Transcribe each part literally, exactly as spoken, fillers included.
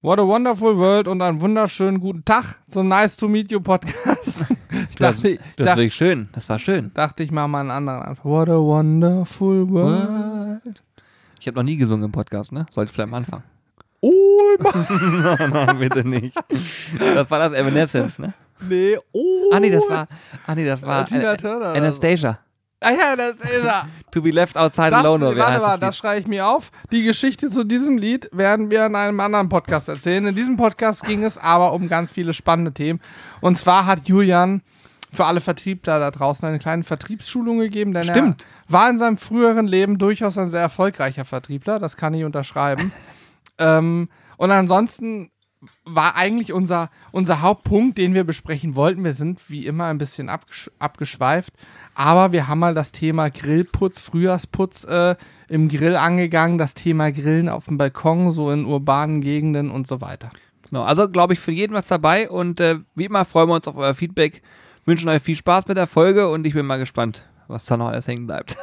What a wonderful world und einen wunderschönen guten Tag zum Nice to Meet You Podcast. Ich das dachte, das war wirklich schön. Das war schön. Dachte ich mal mal einen anderen Anfang. What a wonderful world. Ich habe noch nie gesungen im Podcast, ne? Sollte ich vielleicht am Anfang. Oh Mann. nein, nein, bitte nicht. Das war das Evanescence, ne? Nee, oh. Ah, nee, das war, ah, nee, das war Tina An- Turner oder Anastasia. Ah ja, das ist er. To be left outside Das, alone. Oder wie warte heißt mal, das das Lied? schreibe ich mir auf. Die Geschichte zu diesem Lied werden wir in einem anderen Podcast erzählen. In diesem Podcast ging es aber um ganz viele spannende Themen. Und zwar hat Julian für alle Vertriebler da draußen eine kleine Vertriebsschulung gegeben, denn Stimmt. er war in seinem früheren Leben durchaus ein sehr erfolgreicher Vertriebler. Das kann ich unterschreiben. ähm, und ansonsten war eigentlich unser, unser Hauptpunkt, den wir besprechen wollten. Wir sind wie immer ein bisschen abgesch- abgeschweift, aber wir haben mal das Thema Grillputz, Frühjahrsputz äh, im Grill angegangen, das Thema Grillen auf dem Balkon, so in urbanen Gegenden und so weiter. Genau, also glaube ich für jeden was dabei und äh, wie immer freuen wir uns auf euer Feedback, wünschen euch viel Spaß mit der Folge und ich bin mal gespannt, was da noch alles hängen bleibt.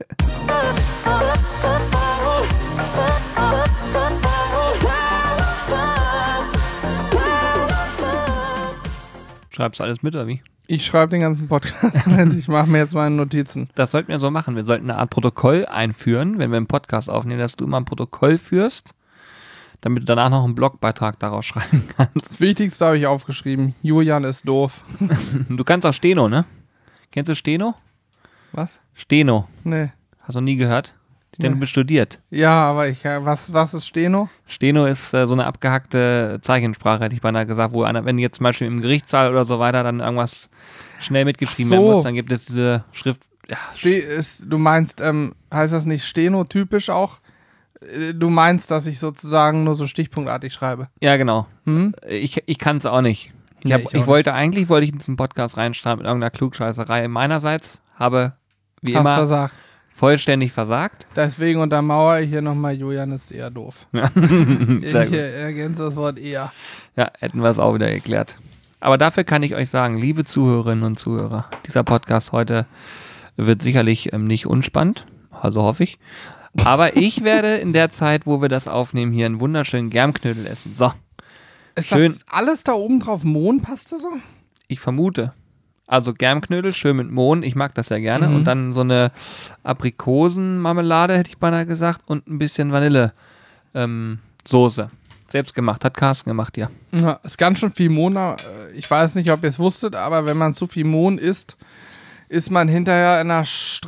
Schreibst du alles mit, oder wie? Ich schreibe den ganzen Podcast, ich mache mir jetzt meine Notizen. Das sollten wir so machen. Wir sollten eine Art Protokoll einführen, wenn wir einen Podcast aufnehmen, dass du immer ein Protokoll führst, damit du danach noch einen Blogbeitrag daraus schreiben kannst. Das Wichtigste habe ich aufgeschrieben, Julian ist doof. Du kannst auch Steno, ne? Kennst du Steno? Was? Steno. Nee. Hast du noch nie gehört? Denn Nee. du bist studiert. Ja, aber ich, was, was ist Steno? Steno ist äh, so eine abgehackte Zeichensprache, hätte ich beinahe gesagt, wo einer, wenn jetzt zum Beispiel im Gerichtssaal oder so weiter dann irgendwas schnell mitgeschrieben Ach so. werden muss, dann gibt es diese Schrift. Ja, Ste ist, du meinst, ähm, heißt das nicht stenotypisch auch? Äh, Du meinst, dass ich sozusagen nur so stichpunktartig schreibe? ja genau. Hm? Ich, ich kann es auch nicht. Ich, Nee, hab, ich auch ich wollte eigentlich, wollte ich in diesen Podcast reinschreiben mit irgendeiner Klugscheißerei meinerseits, habe wie Hast immer versagt. vollständig versagt. Deswegen untermauere ich hier nochmal, Julian ist eher doof. Ja. Ich Sehr gut. äh, ergänze das Wort eher. Ja, hätten wir es auch wieder geklärt. Aber dafür kann ich euch sagen, liebe Zuhörerinnen und Zuhörer, dieser Podcast heute wird sicherlich ähm, nicht unspannend, also hoffe ich. Aber ich werde in der Zeit, wo wir das aufnehmen, hier einen wunderschönen Germknödel essen. So, Ist Schön. das alles da oben drauf Mohnpaste so? ich vermute. Also Germknödel, schön mit Mohn, ich mag das ja gerne. Mhm. Und dann so eine Aprikosenmarmelade, hätte ich beinahe gesagt, und ein bisschen Vanille ähm, Soße. Selbst gemacht, hat Carsten gemacht, ja. Ja, ist ganz schön viel Mohn. äh, Ich weiß nicht, ob ihr es wusstet, aber wenn man zu viel Mohn isst, ist man hinterher in der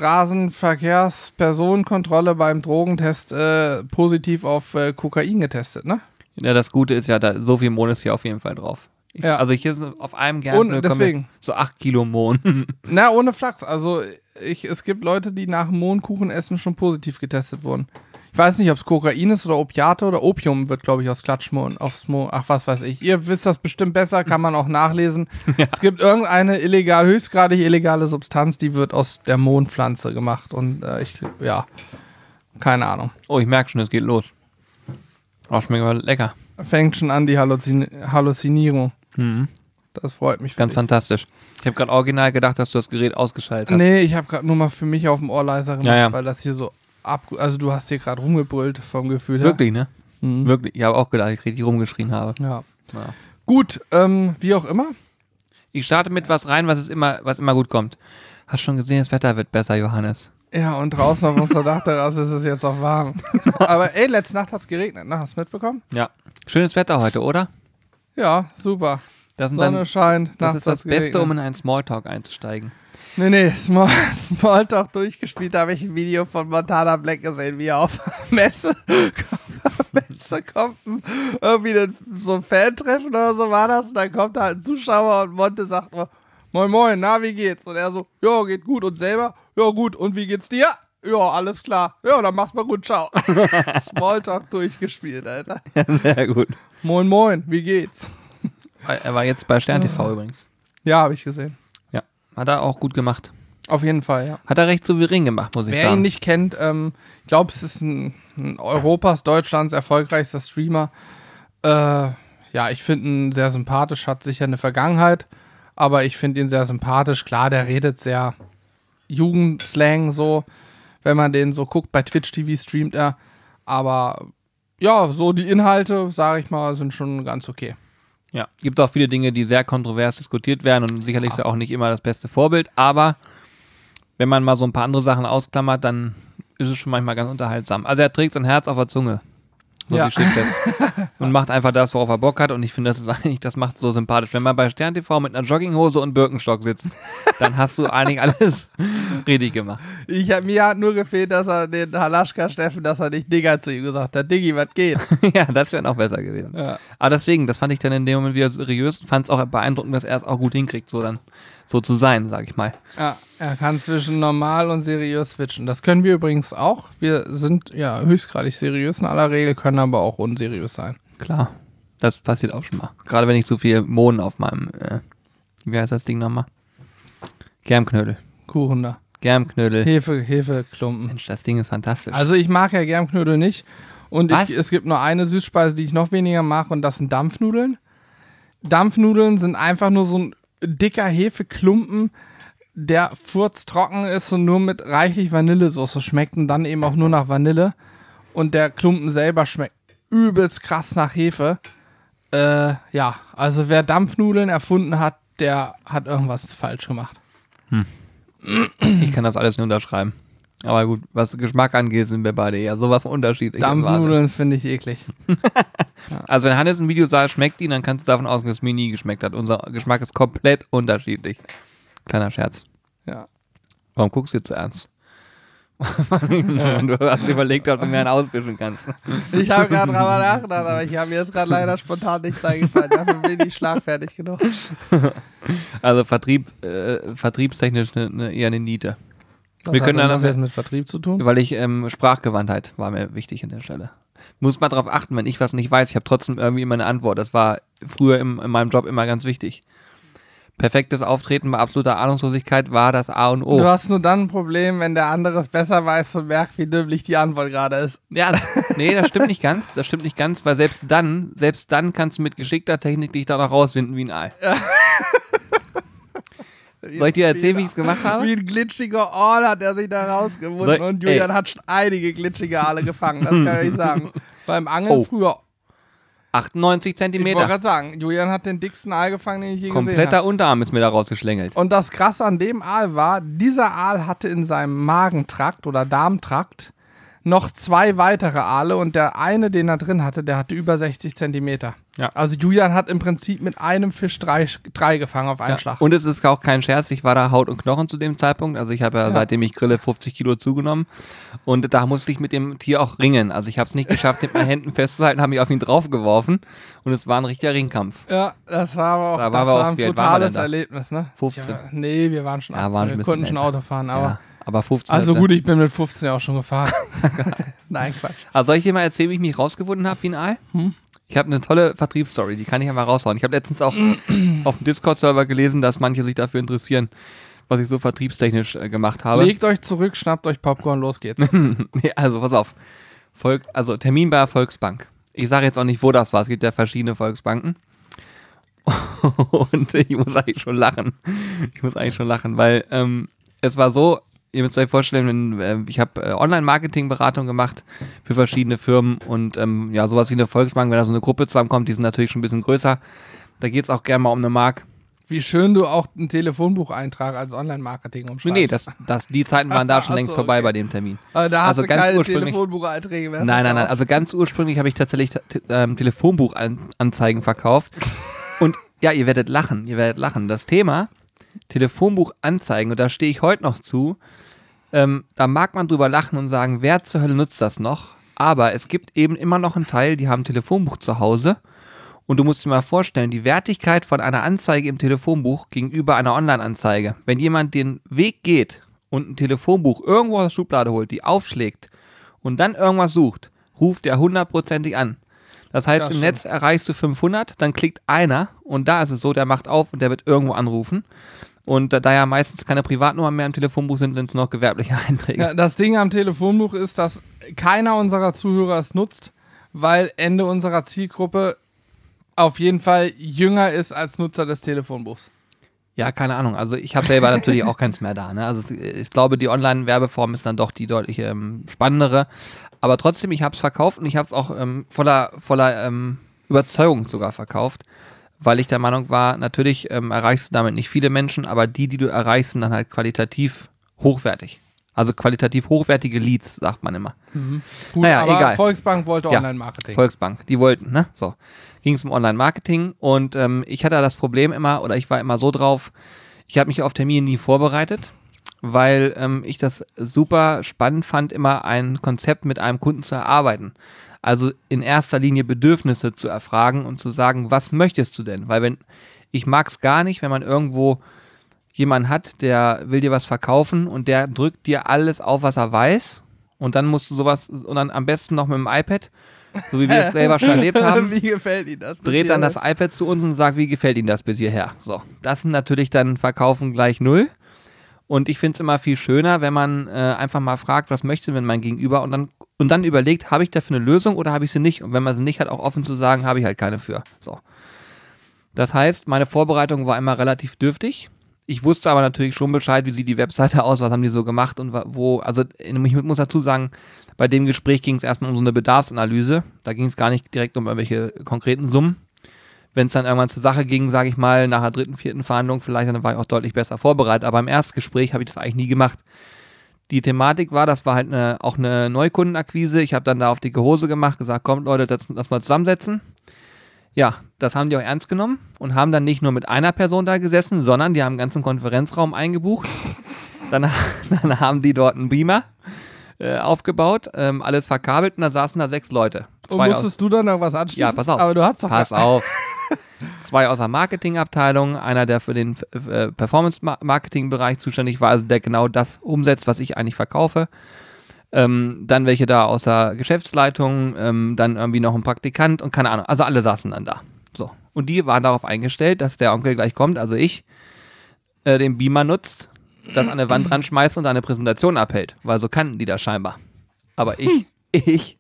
Straßenverkehrspersonenkontrolle beim Drogentest äh, positiv auf äh, Kokain getestet, ne? Ja, das Gute ist ja, da, so viel Mohn ist hier auf jeden Fall drauf. Ich, Ja. Also hier sind auf einem Germknödel Und kommen deswegen. so acht Kilo Mohn. Na, ohne Flachs. Also ich, es gibt Leute, die nach dem Mohnkuchen essen schon positiv getestet wurden. Ich weiß nicht, ob es Kokain ist oder Opiate oder Opium wird, glaube ich, aus Klatschmohn, aufs Mohn, ach was weiß ich. Ihr wisst das bestimmt besser, kann man auch nachlesen. Ja. Es gibt irgendeine illegal, höchstgradig illegale Substanz, die wird aus der Mohnpflanze gemacht und äh, ich, ja, keine Ahnung. Oh, ich merke schon, es geht los. Oh, schmeckt aber lecker. Fängt schon an, die Halluzin Halluzinierung. Mhm. Das freut mich. für Ganz dich. fantastisch. Ich habe gerade original gedacht, dass du das Gerät ausgeschaltet hast. Nee, ich habe gerade nur mal für mich auf dem Ohr leiser gemacht, Ja, ja. weil das hier so ab... Also du hast hier gerade rumgebrüllt vom Gefühl her. Wirklich, ne? Mhm. Wirklich. Ich habe auch gedacht, ich richtig rumgeschrien habe. Ja. Ja. Gut, ähm, wie auch immer. Ich starte mit was rein, was, es immer, was immer gut kommt. Hast schon gesehen, das Wetter wird besser, Johannes. Ja, und draußen auf unserer Dachterrasse ist es jetzt auch warm. Aber ey, letzte Nacht hat es geregnet, ne? Hast du mitbekommen? Ja. Schönes Wetter heute, oder? Ja, super. Das, sind Sonne dann, scheint. das nachts ist das hat's Beste, geregnet. um in einen Smalltalk einzusteigen. Nee, nee, Small, Smalltalk durchgespielt. Da habe ich ein Video von Montana Black gesehen, wie er auf Messe, auf Messe kommt. ein- Irgendwie ein, so ein Fan-Treffen oder so war das. Und dann kommt da halt ein Zuschauer und Monte sagt nur, moin moin, na, wie geht's? Und er so, ja, geht gut. Und selber, ja, gut. Und wie geht's dir? Ja, alles klar. Ja, dann mach's mal gut, ciao. Smalltalk durchgespielt, Alter. Ja, sehr gut. Moin moin, wie geht's? Er war jetzt bei Stern T V übrigens. Ja, habe ich gesehen. Ja. Hat er auch gut gemacht. Auf jeden Fall, ja. Hat er recht souverän gemacht, muss ich Wer sagen. ihn nicht kennt, ähm, ich glaube, es ist ein, ein Europas, Deutschlands erfolgreichster Streamer. Äh, ja, ich finde ihn sehr sympathisch, hat sicher eine Vergangenheit, aber ich finde ihn sehr sympathisch. Klar, der redet sehr Jugendslang so, wenn man den so guckt. Bei Twitch T V streamt er, aber ja, so die Inhalte, sage ich mal, sind schon ganz okay. Ja, gibt auch viele Dinge, die sehr kontrovers diskutiert werden und sicherlich ist er auch nicht immer das beste Vorbild, aber wenn man mal so ein paar andere Sachen ausklammert, dann ist es schon manchmal ganz unterhaltsam. Also er trägt sein Herz auf der Zunge. So Ja. wie steht fest. Und macht einfach das, worauf er Bock hat. Und ich finde, das ist eigentlich, das macht so sympathisch. Wenn man bei Stern T V mit einer Jogginghose und Birkenstock sitzt, dann hast du eigentlich alles richtig gemacht. Ich hab, mir hat nur gefehlt, dass er den Halaschka Steffen, dass er nicht Digga zu ihm gesagt hat. Diggi, was geht? Ja, das wäre noch besser gewesen. Ja. Aber deswegen, das fand ich dann in dem Moment wieder seriös und fand es auch beeindruckend, dass er es auch gut hinkriegt, so dann so zu sein, sag ich mal. Ja, er kann zwischen normal und seriös switchen. Das können wir übrigens auch. Wir sind ja höchstgradig seriös in aller Regel, können aber auch unseriös sein. Klar, das passiert auch schon mal. Gerade wenn ich so viel Mohn auf meinem, äh, wie heißt das Ding nochmal? Germknödel. Kuchen da. Germknödel. Hefe, Hefeklumpen. Mensch, das Ding ist fantastisch. Also ich mag ja Germknödel nicht. Und Was? ich, es gibt nur eine Süßspeise, die ich noch weniger mag, und das sind Dampfnudeln. Dampfnudeln sind einfach nur so ein dicker Hefeklumpen, der furztrocken ist und nur mit reichlich Vanillesoße schmeckt und dann eben auch nur nach Vanille. Und der Klumpen selber schmeckt übelst krass nach Hefe. Äh, ja, also wer Dampfnudeln erfunden hat, der hat irgendwas falsch gemacht. Ich kann das alles nur unterschreiben. Aber gut, was Geschmack angeht, sind wir beide eher sowas von unterschiedlich. Dampfnudeln finde ich eklig. Also wenn Hannes ein Video sagt, schmeckt ihn, dann kannst du davon ausgehen, dass es mir nie geschmeckt hat. Unser Geschmack ist komplett unterschiedlich. Kleiner Scherz. Ja. Warum guckst du jetzt so ernst? Du hast überlegt, ob du mir einen auswischen kannst. Ich habe gerade drüber nachgedacht, aber ich habe mir jetzt gerade leider spontan nichts eingefallen. Dafür bin ich schlagfertig genug. Also Vertrieb, äh, vertriebstechnisch ne, ne, eher eine Niete. Was Wir hat können denn dann das jetzt mit Vertrieb zu tun? Weil ich, ähm, Sprachgewandtheit war mir wichtig an der Stelle. Muss mal drauf achten, wenn ich was nicht weiß, ich habe trotzdem irgendwie immer eine Antwort. Das war früher im, in meinem Job immer ganz wichtig. Perfektes Auftreten bei absoluter Ahnungslosigkeit war das A und O. Du hast nur dann ein Problem, wenn der andere es besser weiß und merkt, wie dümmlich die Antwort gerade ist. Ja, das, nee, das stimmt nicht ganz. Das stimmt nicht ganz, weil selbst dann, selbst dann kannst du mit geschickter Technik dich da noch rausfinden wie ein Ei. Ja. Soll ich dir erzählen, wie ich es gemacht habe? Wie ein glitschiger Aal hat er sich da rausgewunden Soll- und Julian ey. hat schon einige glitschige Aale gefangen, das kann ich sagen. Beim Angeln Oh. früher. achtundneunzig Ich wollte Zentimeter. gerade sagen, Julian hat den dicksten Aal gefangen, den ich je gesehen Kompletter habe. Unterarm ist mir da rausgeschlängelt. Und das Krasse an dem Aal war, dieser Aal hatte in seinem Magentrakt oder Darmtrakt noch zwei weitere Aale und der eine, den er drin hatte, der hatte über sechzig Zentimeter. Ja. Also Julian hat im Prinzip mit einem Fisch drei, drei gefangen auf einen Ja. Schlag. Und es ist auch kein Scherz, ich war da Haut und Knochen zu dem Zeitpunkt. Also ich habe ja, Ja. seitdem ich grille fünfzig Kilo zugenommen. Und da musste ich mit dem Tier auch ringen. Also ich habe es nicht geschafft, mit meinen Händen festzuhalten, habe mich auf ihn draufgeworfen. Und es war ein richtiger Ringkampf. Ja, das war aber auch, Da das waren wir war auch- ein wie alt waren wir totales denn da? Erlebnis, ne? fünfzehn. Ja, nee, wir waren schon Ja, achtzehn, waren ein wir bisschen konnten schon älter. Auto fahren, aber Ja, aber fünfzehn. also ist ja- gut, ich bin mit fünfzehn ja auch schon gefahren. Nein, Quatsch. Also soll ich dir mal erzählen, wie ich mich rausgefunden habe wie ein Aal? Hm? Ich habe eine tolle Vertriebsstory, die kann ich einmal raushauen. Ich habe letztens auch auf dem Discord-Server gelesen, dass manche sich dafür interessieren, was ich so vertriebstechnisch äh, gemacht habe. Legt euch zurück, schnappt euch Popcorn, los geht's. Nee, also pass auf. Volk, also Termin bei der Volksbank. Ich sage jetzt auch nicht, wo das war. Es gibt ja verschiedene Volksbanken. Und ich muss eigentlich schon lachen. Ich muss eigentlich schon lachen, weil ähm, es war so, ihr müsst euch vorstellen, wenn, äh, ich habe äh, Online-Marketing-Beratung gemacht für verschiedene Firmen und ähm, ja, sowas wie eine Volksbank, wenn da so eine Gruppe zusammenkommt, die sind natürlich schon ein bisschen größer. Da geht es auch gerne mal um eine Mark. Wie schön du auch einen Telefonbucheintrag als Online-Marketing umschreibst. Nee, das, das, die Zeiten waren da schon Ach längst so, vorbei okay. bei dem Termin. Also da hast also du ganz keine ursprünglich- Telefonbucheinträge mehr. Nein, nein, nein. Also ganz ursprünglich habe ich tatsächlich t- ähm, Telefonbuchanzeigen verkauft. Und ja, ihr werdet lachen, ihr werdet lachen. Das Thema Telefonbuchanzeigen, und da stehe ich heute noch zu, ähm, da mag man drüber lachen und sagen, wer zur Hölle nutzt das noch? Aber es gibt eben immer noch einen Teil, die haben ein Telefonbuch zu Hause. Und du musst dir mal vorstellen, die Wertigkeit von einer Anzeige im Telefonbuch gegenüber einer Online-Anzeige. Wenn jemand den Weg geht und ein Telefonbuch irgendwo aus der Schublade holt, die aufschlägt und dann irgendwas sucht, ruft er hundertprozentig an. Das heißt, Das im stimmt. Netz erreichst du fünfhundert, dann klickt einer und da ist es so, der macht auf und der wird irgendwo anrufen. Und da, da ja meistens keine Privatnummern mehr im Telefonbuch sind, sind es noch gewerbliche Einträge. Ja, das Ding am Telefonbuch ist, dass keiner unserer Zuhörer es nutzt, weil Ende unserer Zielgruppe auf jeden Fall jünger ist als Nutzer des Telefonbuchs. Ja, keine Ahnung. Also ich habe selber natürlich auch keins mehr da. Ne? Also ich glaube, die Online-Werbeform ist dann doch die deutlich ähm, spannendere. Aber trotzdem, ich habe es verkauft und ich habe es auch ähm, voller, voller ähm, Überzeugung sogar verkauft, weil ich der Meinung war, natürlich ähm, erreichst du damit nicht viele Menschen, aber die, die du erreichst, sind dann halt qualitativ hochwertig. Also qualitativ hochwertige Leads, sagt man immer. Mhm. Gut, naja, aber egal. Volksbank wollte Ja, Online-Marketing. Volksbank, die wollten, ne? So. Ging es um Online-Marketing und ähm, ich hatte das Problem immer, oder ich war immer so drauf, ich habe mich auf Termine nie vorbereitet, weil ähm, ich das super spannend fand, immer ein Konzept mit einem Kunden zu erarbeiten. Also in erster Linie Bedürfnisse zu erfragen und zu sagen, was möchtest du denn? Weil wenn, ich mag es gar nicht, wenn man irgendwo jemanden hat, der will dir was verkaufen und der drückt dir alles auf, was er weiß und dann musst du sowas, und dann am besten noch mit dem iPad, so wie wir es selber schon erlebt haben. Wie gefällt Ihnen das? Dreht dann das iPad zu uns und sagt, wie gefällt Ihnen das bis hierher? So, das sind natürlich dann Verkaufen gleich null. Und ich finde es immer viel schöner, wenn man äh, einfach mal fragt, was möchte denn mein Gegenüber und dann, und dann überlegt, habe ich dafür eine Lösung oder habe ich sie nicht? Und wenn man sie nicht hat, auch offen zu sagen, habe ich halt keine für. So. Das heißt, meine Vorbereitung war immer relativ dürftig. Ich wusste aber natürlich schon Bescheid, wie sieht die Webseite aus, was haben die so gemacht und wo, also ich muss dazu sagen, bei dem Gespräch ging es erstmal um so eine Bedarfsanalyse. Da ging es gar nicht direkt um irgendwelche konkreten Summen. Wenn es dann irgendwann zur Sache ging, sage ich mal, nach der dritten, vierten Verhandlung vielleicht, dann war ich auch deutlich besser vorbereitet. Aber im Erstgespräch habe ich das eigentlich nie gemacht. Die Thematik war, das war halt eine, auch eine Neukundenakquise. Ich habe dann da auf dicke Hose gemacht, gesagt, kommt Leute, das, lass mal zusammensetzen. Ja, das haben die auch ernst genommen und haben dann nicht nur mit einer Person da gesessen, sondern die haben einen ganzen Konferenzraum eingebucht. Dann, dann haben die dort einen Beamer äh, aufgebaut, ähm, alles verkabelt und dann saßen da sechs Leute. Und musstest du dann noch was anschließen? Ja, pass auf. Aber du hast doch Pass auf. Zwei aus der Marketingabteilung, einer, der für den äh, Performance-Marketing-Bereich zuständig war, also der genau das umsetzt, was ich eigentlich verkaufe. Ähm, dann welche da aus der Geschäftsleitung, ähm, dann irgendwie noch ein Praktikant und keine Ahnung. Also alle saßen dann da. So. Und die waren darauf eingestellt, dass der Onkel gleich kommt, also ich, äh, den Beamer nutzt, das an der Wand ranschmeißt und eine Präsentation abhält. Weil so kannten die das scheinbar. Aber ich, ich,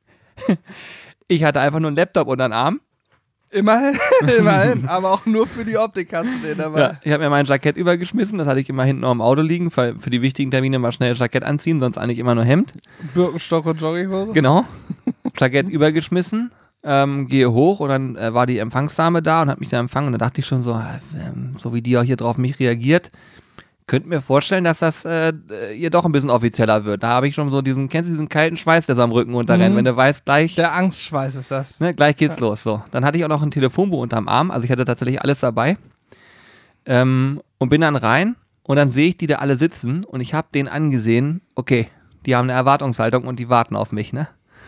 ich hatte einfach nur einen Laptop unter den Arm. Immerhin, immerhin, aber auch nur für die Optik kannst du den dabei. Ja, ich habe mir mein Jackett übergeschmissen, das hatte ich immer hinten noch im Auto liegen, für, für die wichtigen Termine mal schnell Jackett anziehen, sonst eigentlich immer nur Hemd. Birkenstock und Jogginghose? Genau, Jackett übergeschmissen, ähm, gehe hoch und dann äh, war die Empfangsdame da und hat mich da empfangen und da dachte ich schon so, äh, so wie die auch hier drauf mich reagiert, könnt mir vorstellen, dass das äh, ihr doch ein bisschen offizieller wird. Da habe ich schon so diesen, kennst du diesen kalten Schweiß, der so am Rücken runterrennt, mhm. wenn du weißt, gleich... Der Angstschweiß ist das. Ne, gleich geht's ja. los. So. Dann hatte ich auch noch ein Telefonbuch unterm Arm, also ich hatte tatsächlich alles dabei ähm, und bin dann rein und dann sehe ich die da alle sitzen und ich habe denen angesehen, okay, die haben eine Erwartungshaltung und die warten auf mich, ne?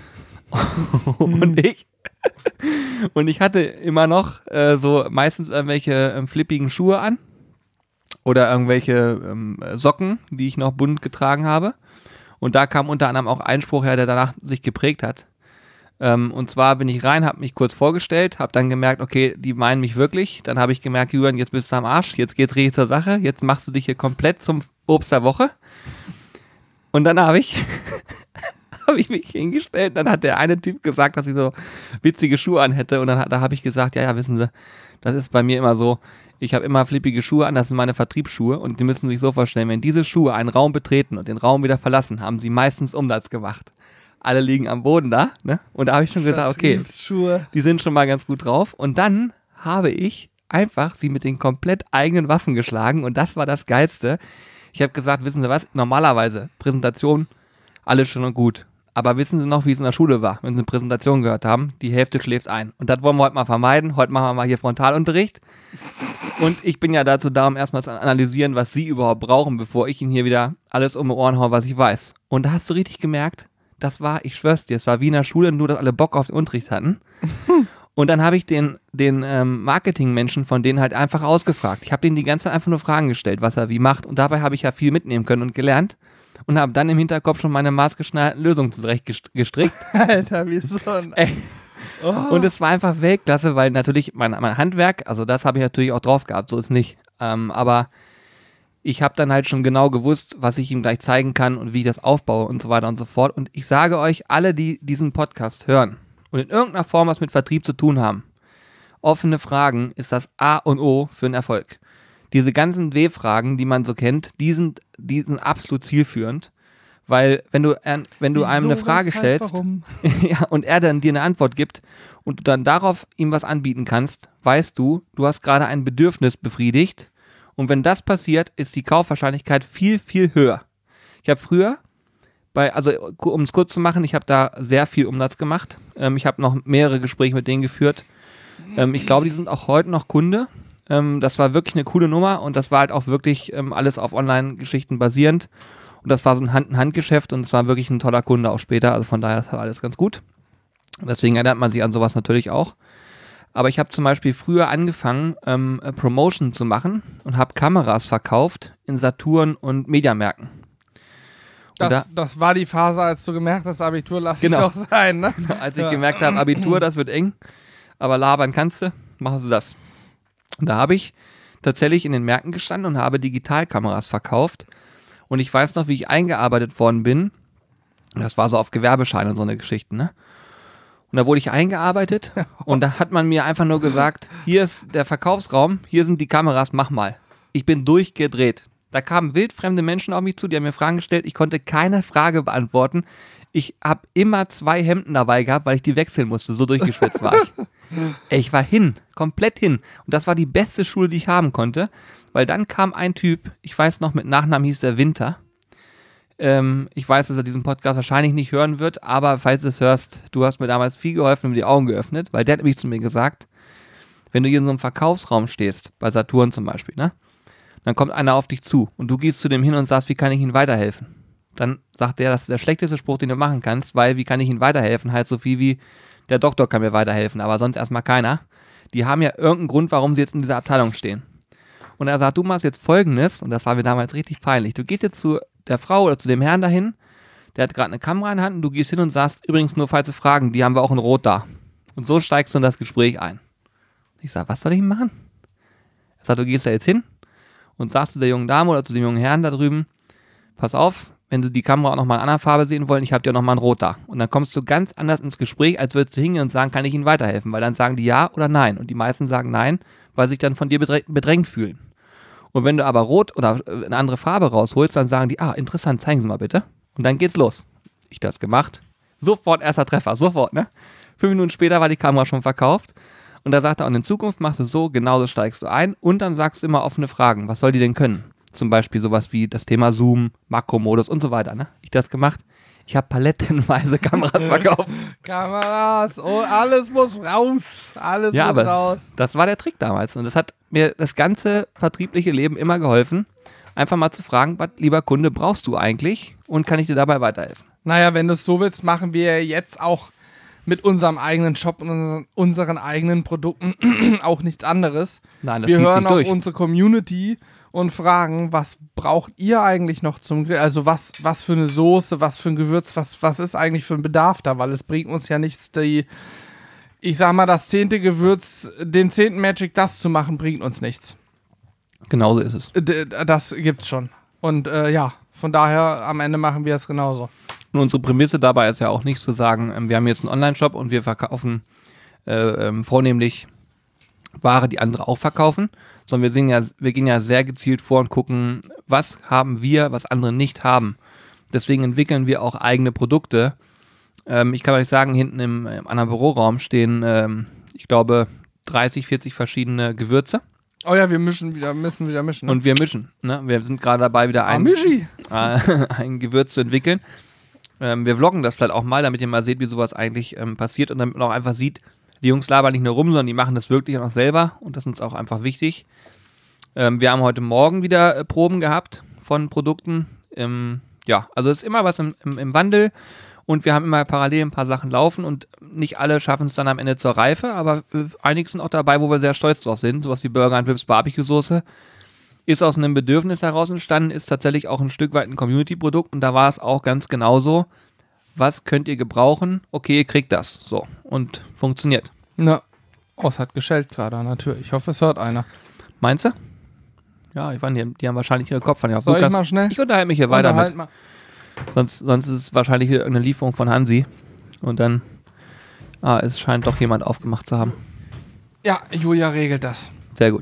und ich und ich hatte immer noch äh, so meistens irgendwelche ähm, flippigen Schuhe an. Oder irgendwelche ähm, Socken, die ich noch bunt getragen habe. Und da kam unter anderem auch ein Spruch her, der danach sich geprägt hat. Ähm, und zwar bin ich rein, habe mich kurz vorgestellt, habe dann gemerkt, okay, die meinen mich wirklich. Dann habe ich gemerkt, Julian, jetzt bist du am Arsch, jetzt geht's richtig zur Sache, jetzt machst du dich hier komplett zum Obst der Woche. Und dann habe ich, habe ich mich hingestellt. Dann hat der eine Typ gesagt, dass ich so witzige Schuhe an hätte. Und dann da habe ich gesagt, ja, ja, wissen Sie, das ist bei mir immer so, ich habe immer flippige Schuhe an, das sind meine Vertriebsschuhe und die müssen sich so vorstellen, wenn diese Schuhe einen Raum betreten und den Raum wieder verlassen, haben sie meistens Umsatz gemacht. Alle liegen am Boden da, ne? Und da habe ich schon gesagt, okay, die sind schon mal ganz gut drauf. Und dann habe ich einfach sie mit den komplett eigenen Waffen geschlagen und das war das Geilste. Ich habe gesagt, wissen Sie was, normalerweise Präsentation, alles schön und gut. Aber wissen Sie noch, wie es in der Schule war, wenn Sie eine Präsentation gehört haben? Die Hälfte schläft ein. Und das wollen wir heute mal vermeiden. Heute machen wir mal hier Frontalunterricht. Und ich bin ja dazu da, um erstmal zu analysieren, was Sie überhaupt brauchen, bevor ich Ihnen hier wieder alles um die Ohren haue, was ich weiß. Und da hast du richtig gemerkt, das war, ich schwör's dir, es war wie in der Schule, nur dass alle Bock auf den Unterricht hatten. Und dann habe ich den, den ähm, Marketingmenschen von denen halt einfach ausgefragt. Ich habe denen die ganze Zeit einfach nur Fragen gestellt, was er wie macht. Und dabei habe ich ja viel mitnehmen können und gelernt. Und habe dann im Hinterkopf schon meine maßgeschneiderten Lösungen zurechtgestrickt. Alter, wie so ein... Ey. Oh. Und es war einfach Weltklasse, weil natürlich mein, mein Handwerk, also das habe ich natürlich auch drauf gehabt, so ist nicht. Ähm, aber ich habe dann halt schon genau gewusst, was ich ihm gleich zeigen kann und wie ich das aufbaue und so weiter und so fort. Und ich sage euch, alle, die diesen Podcast hören und in irgendeiner Form was mit Vertrieb zu tun haben, offene Fragen ist das A und O für einen Erfolg. Diese ganzen W-Fragen, die man so kennt, die sind, die sind absolut zielführend, Weil wenn du, äh, wenn du einem eine Wieso, Frage weshalb, stellst warum? ja, und er dann dir eine Antwort gibt und du dann darauf ihm was anbieten kannst, weißt du, du hast gerade ein Bedürfnis befriedigt und wenn das passiert, ist die Kaufwahrscheinlichkeit viel, viel höher. Ich habe früher, bei, also um es kurz zu machen, ich habe da sehr viel Umsatz gemacht. Ähm, ich habe noch mehrere Gespräche mit denen geführt. Ähm, ich glaube, die sind auch heute noch Kunde. Ähm, das war wirklich eine coole Nummer und das war halt auch wirklich ähm, alles auf Online-Geschichten basierend. Und das war so ein Hand-in-Hand-Geschäft und es war wirklich ein toller Kunde auch später. Also von daher ist alles ganz gut. Und deswegen erinnert man sich an sowas natürlich auch. Aber ich habe zum Beispiel früher angefangen, ähm, Promotion zu machen und habe Kameras verkauft in Saturn und Mediamärkten. Das, da, das war die Phase, als du gemerkt hast, Abitur lass genau. ich doch sein, ne? Als ich ja. gemerkt habe, Abitur, das wird eng, aber labern kannst du, machen sie das. Und da habe ich tatsächlich in den Märkten gestanden und habe Digitalkameras verkauft. Und ich weiß noch, wie ich eingearbeitet worden bin. Das war so auf Gewerbeschein und so eine Geschichte, ne? Und da wurde ich eingearbeitet und da hat man mir einfach nur gesagt, hier ist der Verkaufsraum, hier sind die Kameras, mach mal. Ich bin durchgedreht. Da kamen wildfremde Menschen auf mich zu, die haben mir Fragen gestellt. Ich konnte keine Frage beantworten. Ich habe immer zwei Hemden dabei gehabt, weil ich die wechseln musste. So durchgeschwitzt war ich. Ich war hin, komplett hin. Und das war die beste Schule, die ich haben konnte. Weil dann kam ein Typ, ich weiß noch, mit Nachnamen hieß der Winter. Ähm, ich weiß, dass er diesen Podcast wahrscheinlich nicht hören wird, aber falls du es hörst, du hast mir damals viel geholfen und mir die Augen geöffnet, weil der hat nämlich zu mir gesagt, wenn du hier in so einem Verkaufsraum stehst, bei Saturn zum Beispiel, ne? Dann kommt einer auf dich zu und du gehst zu dem hin und sagst, wie kann ich Ihnen weiterhelfen? Dann sagt der, das ist der schlechteste Spruch, den du machen kannst, weil wie kann ich Ihnen weiterhelfen, heißt so viel wie, der Doktor kann mir weiterhelfen, aber sonst erstmal keiner. Die haben ja irgendeinen Grund, warum sie jetzt in dieser Abteilung stehen. Und er sagt, du machst jetzt Folgendes, und das war mir damals richtig peinlich, du gehst jetzt zu der Frau oder zu dem Herrn dahin, der hat gerade eine Kamera in der Hand und du gehst hin und sagst, übrigens nur falls Sie fragen, die haben wir auch in Rot da. Und so steigst du in das Gespräch ein. Ich sag, was soll ich denn machen? Er sagt, du gehst da jetzt hin und sagst zu der jungen Dame oder zu dem jungen Herrn da drüben, pass auf, wenn Sie die Kamera auch nochmal in anderer Farbe sehen wollen, ich habe dir nochmal ein Rot da. Und dann kommst du ganz anders ins Gespräch, als würdest du hingehen und sagen, kann ich Ihnen weiterhelfen? Weil dann sagen die ja oder nein. Und die meisten sagen nein, weil sie sich dann von dir bedrängt fühlen. Und wenn du aber Rot oder eine andere Farbe rausholst, dann sagen die, ah, interessant, zeigen Sie mal bitte. Und dann geht's los. Ich das gemacht. Sofort erster Treffer, sofort, ne? Fünf Minuten später war die Kamera schon verkauft. Und da sagt er, und in Zukunft machst du so, genauso steigst du ein. Und dann sagst du immer offene Fragen. Was soll die denn können? Zum Beispiel sowas wie das Thema Zoom, Makromodus und so weiter, ne? Ich das gemacht. Ich habe palettenweise Kameras verkauft. Kameras, oh, alles muss raus. Alles ja, muss aber raus. Das, das war der Trick damals. Und das hat mir das ganze vertriebliche Leben immer geholfen, einfach mal zu fragen, was, lieber Kunde, brauchst du eigentlich? Und kann ich dir dabei weiterhelfen? Naja, wenn du es so willst, machen wir jetzt auch mit unserem eigenen Shop und unseren, unseren eigenen Produkten auch nichts anderes. Nein, das wir zieht hören sich auf durch. unsere Community und fragen, was braucht ihr eigentlich noch zum Grill? Also was, was für eine Soße, was für ein Gewürz, was, was ist eigentlich für ein Bedarf da? Weil es bringt uns ja nichts, die, ich sag mal, das zehnte Gewürz, den zehnten Magic Dust zu machen, bringt uns nichts. Genau so ist es. D- Das gibt's schon. Und äh, ja, von daher, am Ende machen wir es genauso. Und unsere Prämisse dabei ist ja auch nicht zu sagen, ähm, wir haben jetzt einen Online-Shop und wir verkaufen äh, ähm, vornehmlich Ware, die andere auch verkaufen, sondern wir, sehen ja, wir gehen ja sehr gezielt vor und gucken, was haben wir, was andere nicht haben. Deswegen entwickeln wir auch eigene Produkte. Ähm, ich kann euch sagen, hinten im, im anderen Büroraum stehen, ähm, ich glaube, dreißig, vierzig verschiedene Gewürze. Oh ja, wir mischen wieder, müssen wieder mischen. Ne? Und wir mischen. Ne? Wir sind gerade dabei, wieder ein, ah, äh, ein Gewürz zu entwickeln. Ähm, wir vloggen das vielleicht auch mal, damit ihr mal seht, wie sowas eigentlich ähm, passiert und damit man auch einfach sieht, die Jungs labern nicht nur rum, sondern die machen das wirklich auch selber und das ist uns auch einfach wichtig. Ähm, wir haben heute Morgen wieder äh, Proben gehabt von Produkten. Ähm, ja, also es ist immer was im, im, im Wandel und wir haben immer parallel ein paar Sachen laufen und nicht alle schaffen es dann am Ende zur Reife, aber äh, einige sind auch dabei, wo wir sehr stolz drauf sind. Sowas wie Burger and Ribs Barbecue-Soße ist aus einem Bedürfnis heraus entstanden, ist tatsächlich auch ein Stück weit ein Community-Produkt und da war es auch ganz genauso. Was könnt ihr gebrauchen? Okay, ihr kriegt das. So. Und funktioniert. Na, oh, es hat geschellt gerade an der Tür. Ich hoffe, es hört einer. Meinst du? Ja, ich weiß, die, die haben wahrscheinlich ihre Kopfhörer. Ja, Soll Lukas, ich mal schnell? Ich unterhalte mich hier weiter Unterhalt mit. mal. Sonst, sonst ist es wahrscheinlich wieder irgendeine Lieferung von Hansi. Und dann, ah, es scheint doch jemand aufgemacht zu haben. Ja, Julia regelt das. Sehr gut.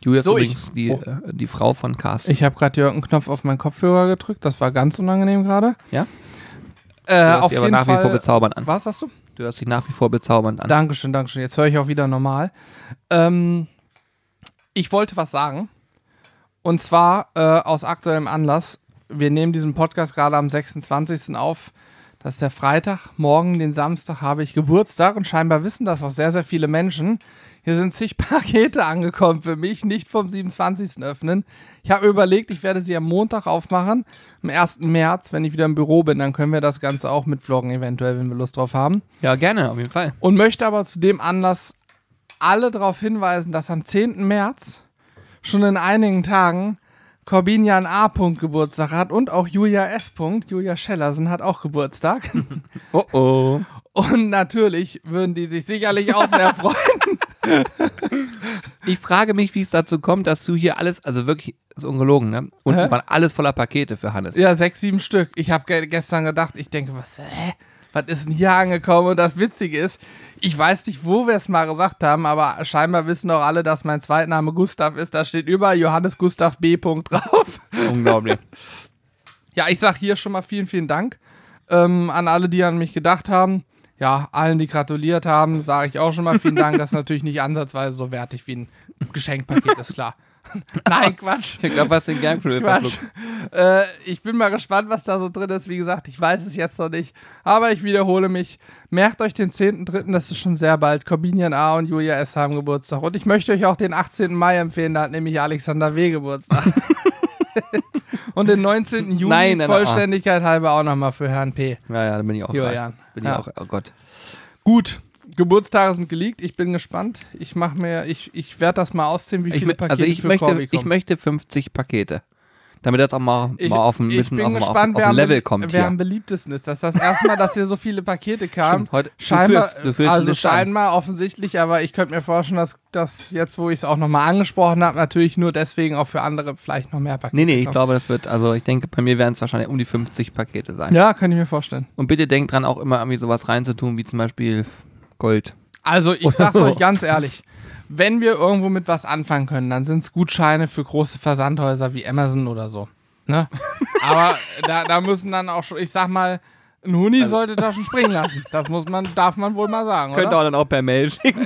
Julia ist So, übrigens ich- die, oh. äh, die Frau von Carsten. Ich habe gerade Jörg einen Knopf auf meinen Kopfhörer gedrückt. Das war ganz unangenehm gerade. Ja? Äh, Du hörst auf dich aber jeden nach Fall. wie vor bezaubernd an. Was hast du? Du hörst dich nach wie vor bezaubernd an. Dankeschön, Dankeschön. Jetzt höre ich auch wieder normal. Ähm, ich wollte was sagen. Und zwar äh, aus aktuellem Anlass. Wir nehmen diesen Podcast gerade am sechsundzwanzigsten auf. Das ist der Freitag. Morgen, den Samstag, habe ich Geburtstag. Und scheinbar wissen das auch sehr, sehr viele Menschen. Hier sind zig Pakete angekommen für mich. Nicht vom siebenundzwanzigsten öffnen. Ich habe mir überlegt, ich werde sie am Montag aufmachen. Am ersten März, wenn ich wieder im Büro bin. Dann können wir das Ganze auch mitvloggen, eventuell, wenn wir Lust drauf haben. Ja, gerne, auf jeden Fall. Und möchte aber zu dem Anlass alle darauf hinweisen, dass am zehnten März schon in einigen Tagen Corbinian A. Geburtstag hat und auch Julia S. Julia Schellersen hat auch Geburtstag. Oh oh. Und natürlich würden die sich sicherlich auch sehr freuen. Ich frage mich, wie es dazu kommt, dass du hier alles, also wirklich, ist ungelogen, ne? Unten Hä? waren alles voller Pakete für Hannes. Ja, sechs, sieben Stück. Ich habe ge gestern gedacht, ich denke, was, hä? Was ist denn hier angekommen? Und das Witzige ist, ich weiß nicht, wo wir es mal gesagt haben, aber scheinbar wissen auch alle, dass mein Zweitname Gustav ist. Da steht überall Johannes Gustav B. drauf. Unglaublich. Ja, ich sag hier schon mal vielen, vielen Dank ähm, an alle, die an mich gedacht haben. Ja, allen, die gratuliert haben, sage ich auch schon mal vielen Dank. Das ist natürlich nicht ansatzweise so wertig wie ein Geschenkpaket, ist klar. Nein, Quatsch. Ich glaube, was den Gamecube Quatsch. Äh, ich bin mal gespannt, was da so drin ist. Wie gesagt, ich weiß es jetzt noch nicht. Aber ich wiederhole mich. Merkt euch den zehnten dritten, das ist schon sehr bald. Corbinian A. und Julia S. haben Geburtstag. Und ich möchte euch auch den achtzehnten Mai empfehlen. Da hat nämlich Alexander W. Geburtstag. Und den neunzehnten Juli, Nein, nein, nein, Vollständigkeit halber, auch nochmal für Herrn P. Ja, ja, da bin ich auch Julian. frei. Bin ich Ja. auch, oh Gott. Gut, Geburtstage sind geleakt. Ich bin gespannt. Ich mache mir, ich, ich werde das mal auszählen, wie Ich, viele mö- Pakete also ich für möchte, Corby ich kommen. möchte fünfzig Pakete. Damit das auch mal, Ich, mal auf ein ich bisschen bin auf, ein- auf, gespannt, auf wer, ein am Level be- kommt wer hier. am beliebtesten ist. Das ist das erste Mal, dass hier so viele Pakete kamen. Stimmt, heute, Scheinbar, du führst, du führst also eine Liste an. scheinbar offensichtlich, aber ich könnte mir vorstellen, dass das jetzt, wo ich es auch nochmal angesprochen habe, natürlich nur deswegen auch für andere vielleicht noch mehr Pakete Nee, nee, ich kommen. glaube, das wird, also ich denke, bei mir werden es wahrscheinlich um die fünfzig Pakete sein. Ja, kann ich mir vorstellen. Und bitte denkt dran, auch immer irgendwie sowas reinzutun, wie zum Beispiel Gold. Also ich sag's euch ganz ehrlich, wenn wir irgendwo mit was anfangen können, dann sind es Gutscheine für große Versandhäuser wie Amazon oder so. Ne? Aber da, da müssen dann auch schon, ich sag mal, ein Huni Also sollte da schon springen lassen. Das muss man, darf man wohl mal sagen, Könnt ihr oder? auch dann auch per Mail schicken.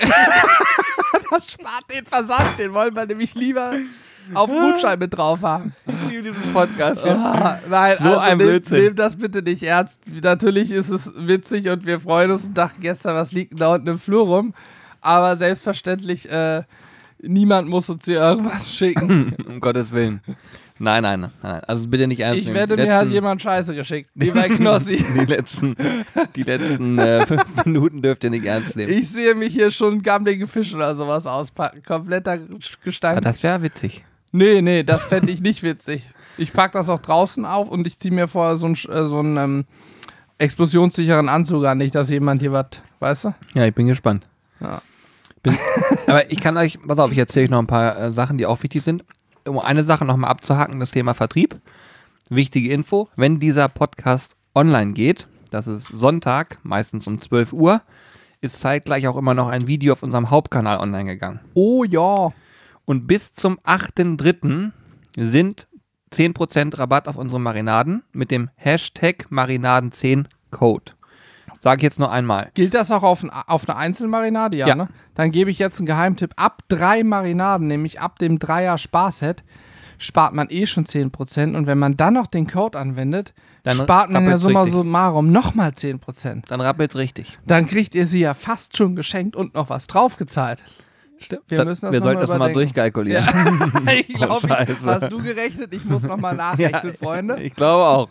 Das spart den Versand, den wollen wir nämlich lieber auf Gutschein mit drauf haben. Ich liebe diesen Podcast. Ja. Ah, nein, So also ein nehm- Blödsinn. Nehmt das bitte nicht ernst. Natürlich ist es witzig und wir freuen uns und dachten gestern, was liegt denn da unten im Flur rum. Aber selbstverständlich, äh, niemand muss uns hier irgendwas schicken. Um Gottes Willen. Nein, nein, nein, nein. Also bitte nicht ernst Ich nehmen. werde Die mir halt letzten- jemand Scheiße geschickt. Wie bei Knossi. Die letzten, die letzten äh, fünf Minuten dürft ihr nicht ernst nehmen. Ich sehe mich hier schon gammelige Fische oder sowas auspacken. Kompletter Gestank. Aber das wäre witzig. Nee, nee, das fände ich nicht witzig. Ich packe das auch draußen auf und ich ziehe mir vorher so einen, äh, so einen ähm, explosionssicheren Anzug an. Nicht, dass jemand hier was, weißt du? Ja, ich bin gespannt. Ja. Bin, aber ich kann euch, pass auf, ich erzähle euch noch ein paar äh, Sachen, die auch wichtig sind. Um eine Sache nochmal abzuhaken, das Thema Vertrieb. Wichtige Info, wenn dieser Podcast online geht, das ist Sonntag, meistens um zwölf Uhr, ist zeitgleich auch immer noch ein Video auf unserem Hauptkanal online gegangen. Oh ja. Und bis zum achten dritten sind zehn Prozent Rabatt auf unsere Marinaden mit dem Hashtag Marinaden zehn Code. Sage ich jetzt nur einmal. Gilt das auch auf, ein, auf eine Einzelmarinade? Ja, Ja. ne? Dann gebe ich jetzt einen Geheimtipp. Ab drei Marinaden, nämlich ab dem Dreier Sparset, spart man eh schon zehn Prozent. Und wenn man dann noch den Code anwendet, Dann spart man ja rappelt's summa richtig. summarum nochmal zehn Prozent. Dann rappelt's richtig. Dann kriegt ihr sie ja fast schon geschenkt und noch was draufgezahlt. Stimmt. Wir Da- müssen das wir noch sollten mal das nochmal überdenken. durchkalkulieren. Ja. Ich glaube, Oh, Scheiße. hast du gerechnet? Ich muss nochmal nachrechnen, Freunde. Ich glaube auch.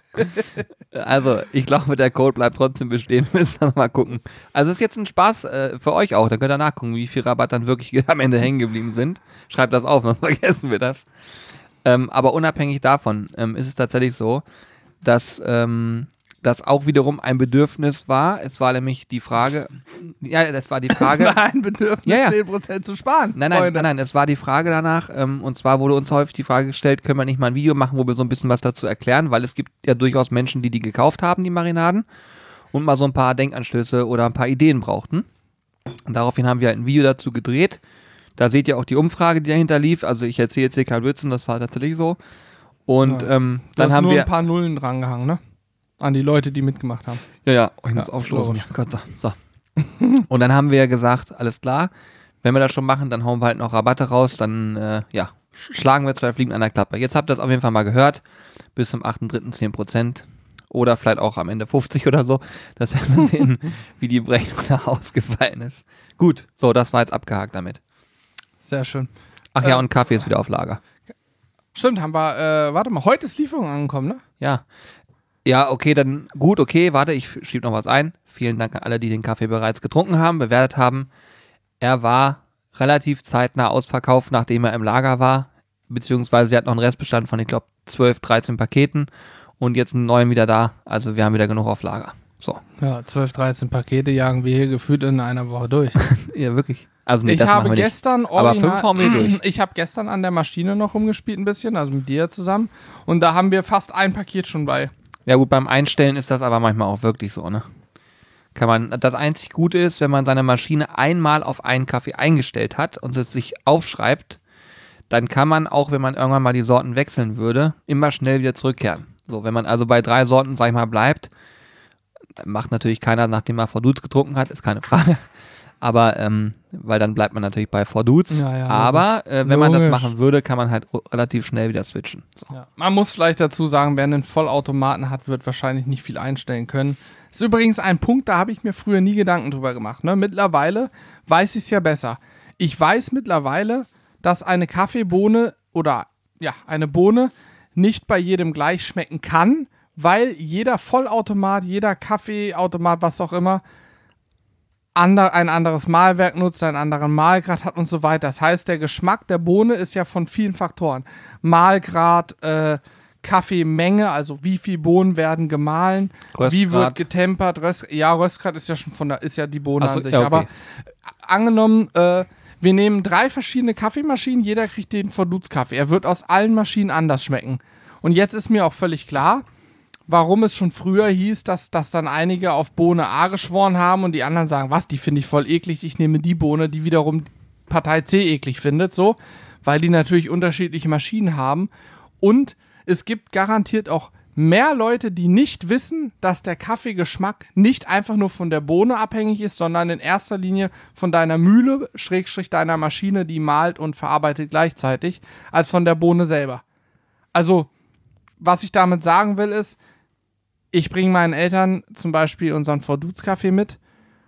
Also, ich glaube, der Code bleibt trotzdem bestehen. Wir müssen dann mal gucken. Also, es ist jetzt ein Spaß äh, für euch auch. Da könnt ihr nachgucken, wie viel Rabatt dann wirklich am Ende hängen geblieben sind. Schreibt das auf, sonst vergessen wir das. Ähm, aber unabhängig davon ähm, ist es tatsächlich so, dass ähm, das auch wiederum ein Bedürfnis war. Es war nämlich die Frage, ja, das war die Frage. War ein Bedürfnis, Ja, ja. zehn Prozent zu sparen. Nein, nein, Freunde. nein, nein, es war die Frage danach, ähm, und zwar wurde uns häufig die Frage gestellt, können wir nicht mal ein Video machen, wo wir so ein bisschen was dazu erklären, weil es gibt ja durchaus Menschen, die die gekauft haben, die Marinaden, und mal so ein paar Denkanstöße oder ein paar Ideen brauchten. Und daraufhin haben wir halt ein Video dazu gedreht. Da seht ihr auch die Umfrage, die dahinter lief. Also ich erzähle jetzt hier kein Blödsinn, das war tatsächlich so. Und ja. ähm, du dann hast haben nur wir ein paar Nullen drangehangen, ne? An die Leute, die mitgemacht haben. Ja, ja, oh, ich muss Ja, aufstoßen. logisch. Gott, so. so. Und dann haben wir gesagt, alles klar, wenn wir das schon machen, dann hauen wir halt noch Rabatte raus, dann äh, ja, schlagen wir zwei Fliegen an der Klappe. Jetzt habt ihr das auf jeden Fall mal gehört, bis zum achten dritten zehn Prozent oder vielleicht auch am Ende fünfzig oder so. Das werden wir sehen, wie die Berechnung da ausgefallen ist. Gut, so, das war jetzt abgehakt damit. Sehr schön. Ach ja, Äh, und Kaffee ist wieder auf Lager. Stimmt, haben wir, äh, warte mal, heute ist Lieferung angekommen, ne? Ja. Ja, okay, dann gut, okay, warte, ich schiebe noch was ein. Vielen Dank an alle, die den Kaffee bereits getrunken haben, bewertet haben. Er war relativ zeitnah ausverkauft, nachdem er im Lager war, beziehungsweise wir hatten noch einen Restbestand von, ich glaube, zwölf, dreizehn Paketen und jetzt einen neuen wieder da, also wir haben wieder genug auf Lager. So. Ja, zwölf, dreizehn Pakete jagen wir hier gefühlt in einer Woche durch. Ja, wirklich. Also nee, ich das habe machen wir gestern nicht. Aber fünf hauen wir durch. Ich habe gestern an der Maschine noch rumgespielt ein bisschen, also mit dir zusammen und da haben wir fast ein Paket schon bei. Ja gut, beim Einstellen ist das aber manchmal auch wirklich so, ne? Kann man, das einzig Gute ist, wenn man seine Maschine einmal auf einen Kaffee eingestellt hat und es sich aufschreibt, dann kann man auch, wenn man irgendwann mal die Sorten wechseln würde, immer schnell wieder zurückkehren. So, wenn man also bei drei Sorten, sag ich mal, bleibt, macht natürlich keiner, nachdem er Four Dudes getrunken hat, ist keine Frage. Aber, ähm, weil dann bleibt man natürlich bei Four Dudes. Ja, ja, aber äh, wenn man das Logisch. machen würde, kann man halt r- relativ schnell wieder switchen. So. Ja. Man muss vielleicht dazu sagen, wer einen Vollautomaten hat, wird wahrscheinlich nicht viel einstellen können. Ist übrigens ein Punkt, da habe ich mir früher nie Gedanken drüber gemacht. Ne? Mittlerweile weiß ich es ja besser. Ich weiß mittlerweile, dass eine Kaffeebohne oder ja, eine Bohne nicht bei jedem gleich schmecken kann, weil jeder Vollautomat, jeder Kaffeeautomat, was auch immer, ander, ein anderes Mahlwerk nutzt, einen anderen Mahlgrad hat und so weiter. Das heißt, der Geschmack der Bohne ist ja von vielen Faktoren. Mahlgrad, äh, Kaffeemenge, also wie viel Bohnen werden gemahlen, Röstgrad. wie wird getempert, Röst, ja, Röstgrad ist ja schon von der, ist ja die Bohne Ach so, an sich. ja, okay. Aber angenommen, äh, wir nehmen drei verschiedene Kaffeemaschinen, jeder kriegt den Four Dudes Kaffee. Er wird aus allen Maschinen anders schmecken. Und jetzt ist mir auch völlig klar, warum es schon früher hieß, dass, dass dann einige auf Bohne A geschworen haben und die anderen sagen, was, die finde ich voll eklig, ich nehme die Bohne, die wiederum Partei C eklig findet, so, weil die natürlich unterschiedliche Maschinen haben. Und es gibt garantiert auch mehr Leute, die nicht wissen, dass der Kaffeegeschmack nicht einfach nur von der Bohne abhängig ist, sondern in erster Linie von deiner Mühle, Schrägstrich deiner Maschine, die mahlt und verarbeitet gleichzeitig, als von der Bohne selber. Also, was ich damit sagen will, ist, ich bringe meinen Eltern zum Beispiel unseren Four Dudes Kaffee mit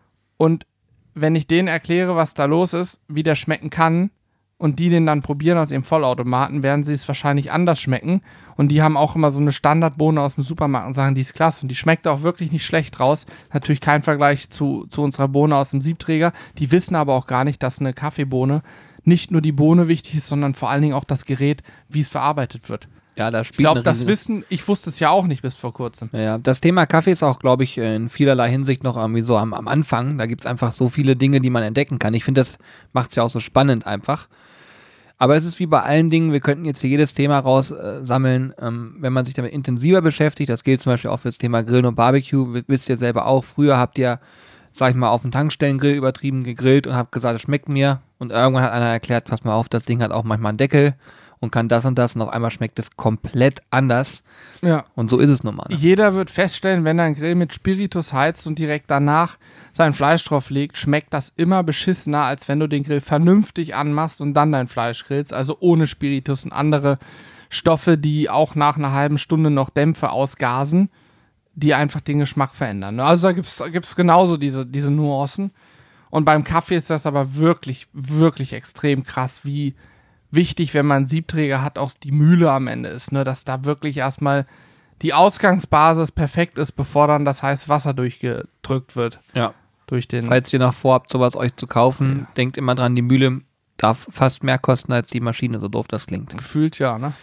und wenn ich denen erkläre, was da los ist, wie der schmecken kann und die den dann probieren aus ihrem Vollautomaten, werden sie es wahrscheinlich anders schmecken und die haben auch immer so eine Standardbohne aus dem Supermarkt und sagen, die ist klasse und die schmeckt auch wirklich nicht schlecht raus. Natürlich kein Vergleich zu, zu unserer Bohne aus dem Siebträger. Die wissen aber auch gar nicht, dass eine Kaffeebohne nicht nur die Bohne wichtig ist, sondern vor allen Dingen auch das Gerät, wie es verarbeitet wird. Ja, da Ich spielt glaube, eine das riesige- Wissen, ich wusste es ja auch nicht bis vor kurzem. Ja, ja, das Thema Kaffee ist auch, glaube ich, in vielerlei Hinsicht noch irgendwie so am, am Anfang. Da gibt es einfach so viele Dinge, die man entdecken kann. Ich finde, das macht es ja auch so spannend einfach. Aber es ist wie bei allen Dingen, wir könnten jetzt hier jedes Thema raussammeln, äh, ähm, wenn man sich damit intensiver beschäftigt. Das gilt zum Beispiel auch für das Thema Grillen und Barbecue. W- Wisst ihr selber auch, früher habt ihr, sag ich mal, auf dem Tankstellengrill übertrieben gegrillt und habt gesagt, es schmeckt mir. Und irgendwann hat einer erklärt, pass mal auf, das Ding hat auch manchmal einen Deckel und kann das und das und auf einmal schmeckt es komplett anders. Ja. Und so ist es nun mal. Ne? Jeder wird feststellen, wenn er einen Grill mit Spiritus heizt und direkt danach sein Fleisch drauf legt, schmeckt das immer beschissener, als wenn du den Grill vernünftig anmachst und dann dein Fleisch grillst. Also ohne Spiritus und andere Stoffe, die auch nach einer halben Stunde noch Dämpfe ausgasen, die einfach den Geschmack verändern. Also da gibt es genauso diese, diese Nuancen. Und beim Kaffee ist das aber wirklich, wirklich extrem krass, wie wichtig, wenn man einen Siebträger hat, auch die Mühle am Ende ist, ne? Dass da wirklich erstmal die Ausgangsbasis perfekt ist, bevor dann das heiße Wasser durchgedrückt wird. Ja. Durch den. Falls ihr noch vorhabt, sowas euch zu kaufen, denkt immer dran, die Mühle darf fast mehr kosten als die Maschine, so doof das klingt. Gefühlt ja, ne?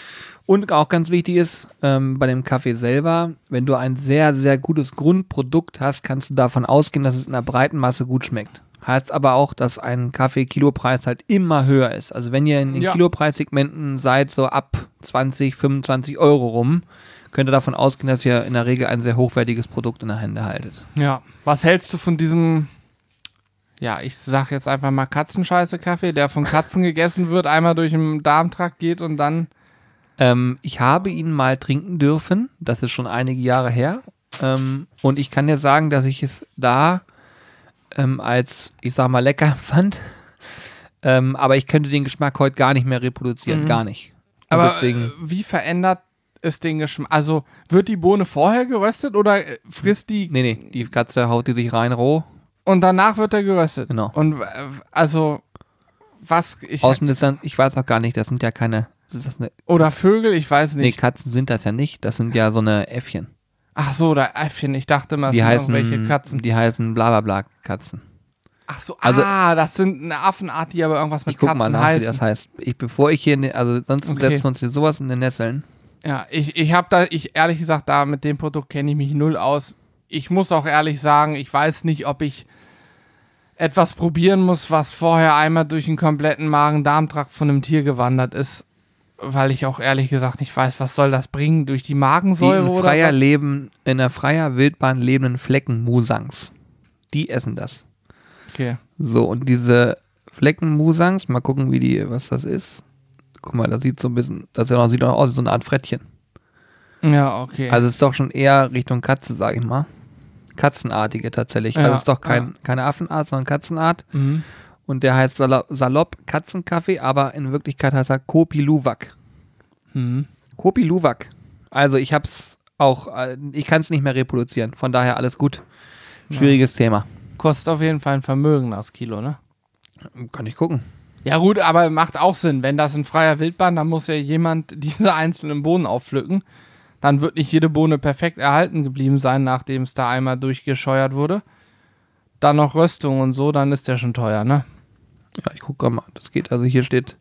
Und auch ganz wichtig ist, ähm, bei dem Kaffee selber, wenn du ein sehr, sehr gutes Grundprodukt hast, kannst du davon ausgehen, dass es in der breiten Masse gut schmeckt. Heißt aber auch, dass ein Kaffee-Kilopreis halt immer höher ist. Also wenn ihr in den Ja. Kilopreissegmenten seid, so ab zwanzig, fünfundzwanzig Euro rum, könnt ihr davon ausgehen, dass ihr in der Regel ein sehr hochwertiges Produkt in der Hände haltet. Ja. Was hältst du von diesem, ja, ich sag jetzt einfach mal Katzenscheiße-Kaffee, der von Katzen gegessen wird, einmal durch den Darmtrakt geht und dann... Ähm, ich habe ihn mal trinken dürfen, das ist schon einige Jahre her. Ähm, und ich kann dir sagen, dass ich es da ähm, als, ich sag mal, lecker empfand. Ähm, aber ich könnte den Geschmack heute gar nicht mehr reproduzieren, Mhm. gar nicht. Und Aber deswegen, äh, wie verändert es den Geschmack? Also wird die Bohne vorher geröstet oder äh, frisst die nee, nee, die Katze haut die sich rein roh. und danach wird er geröstet? Genau. Und äh, also was ich Außen ist dann, ich weiß auch gar nicht, das sind ja keine, ist das eine, oder Vögel, ich weiß nee, nicht. Katzen sind das ja nicht, das sind ja so eine Äffchen. Ach so, oder Äffchen, ich dachte immer, es Die sind heißen, irgendwelche Katzen. die heißen blablabla Katzen. Ach so, Also- ah, das sind eine Affenart, die aber irgendwas mit Ich guck Katzen mal nach, wie heißen. das heißt. Ich, bevor ich hier, ne, also sonst Okay. setzen wir uns hier sowas in den Nesseln. Ja, ich, ich habe da, ich ehrlich gesagt, da mit dem Produkt kenne ich mich null aus. Ich muss auch ehrlich sagen, ich weiß nicht, ob ich etwas probieren muss, was vorher einmal durch den kompletten Magen-Darm-Trakt von einem Tier gewandert ist, weil ich auch ehrlich gesagt nicht weiß, was soll das bringen durch die Die Magensäure in oder freier was? Leben, in der freier Wildbahn lebenden Fleckenmusangs. Die essen das. Okay. So, und diese Fleckenmusangs, mal gucken, wie die, was das ist. Guck mal, das sieht so ein bisschen, das sieht auch, sieht auch aus wie so eine Art Frettchen. Ja, okay. Also es ist doch schon eher Richtung Katze, sag ich mal. Katzenartige tatsächlich. Ja, Also es ist doch kein, ja. keine Affenart, sondern Katzenart. mhm. Und der heißt salo- salopp Katzenkaffee, aber in Wirklichkeit heißt er Kopi Luwak. Mhm. Kopi Luwak. Also ich hab's auch, äh, ich kann es nicht mehr reproduzieren. Von daher alles gut. Schwieriges Thema. Kostet auf jeden Fall ein Vermögen das Kilo, ne? Kann ich gucken. Ja gut, aber macht auch Sinn. Wenn das in freier Wildbahn, dann muss ja jemand diese einzelnen Bohnen aufpflücken. Dann wird nicht jede Bohne perfekt erhalten geblieben sein, nachdem es da einmal durchgescheuert wurde. Dann noch Röstung und so, dann ist der schon teuer, ne? Ja, ich gucke mal. Das geht, also hier steht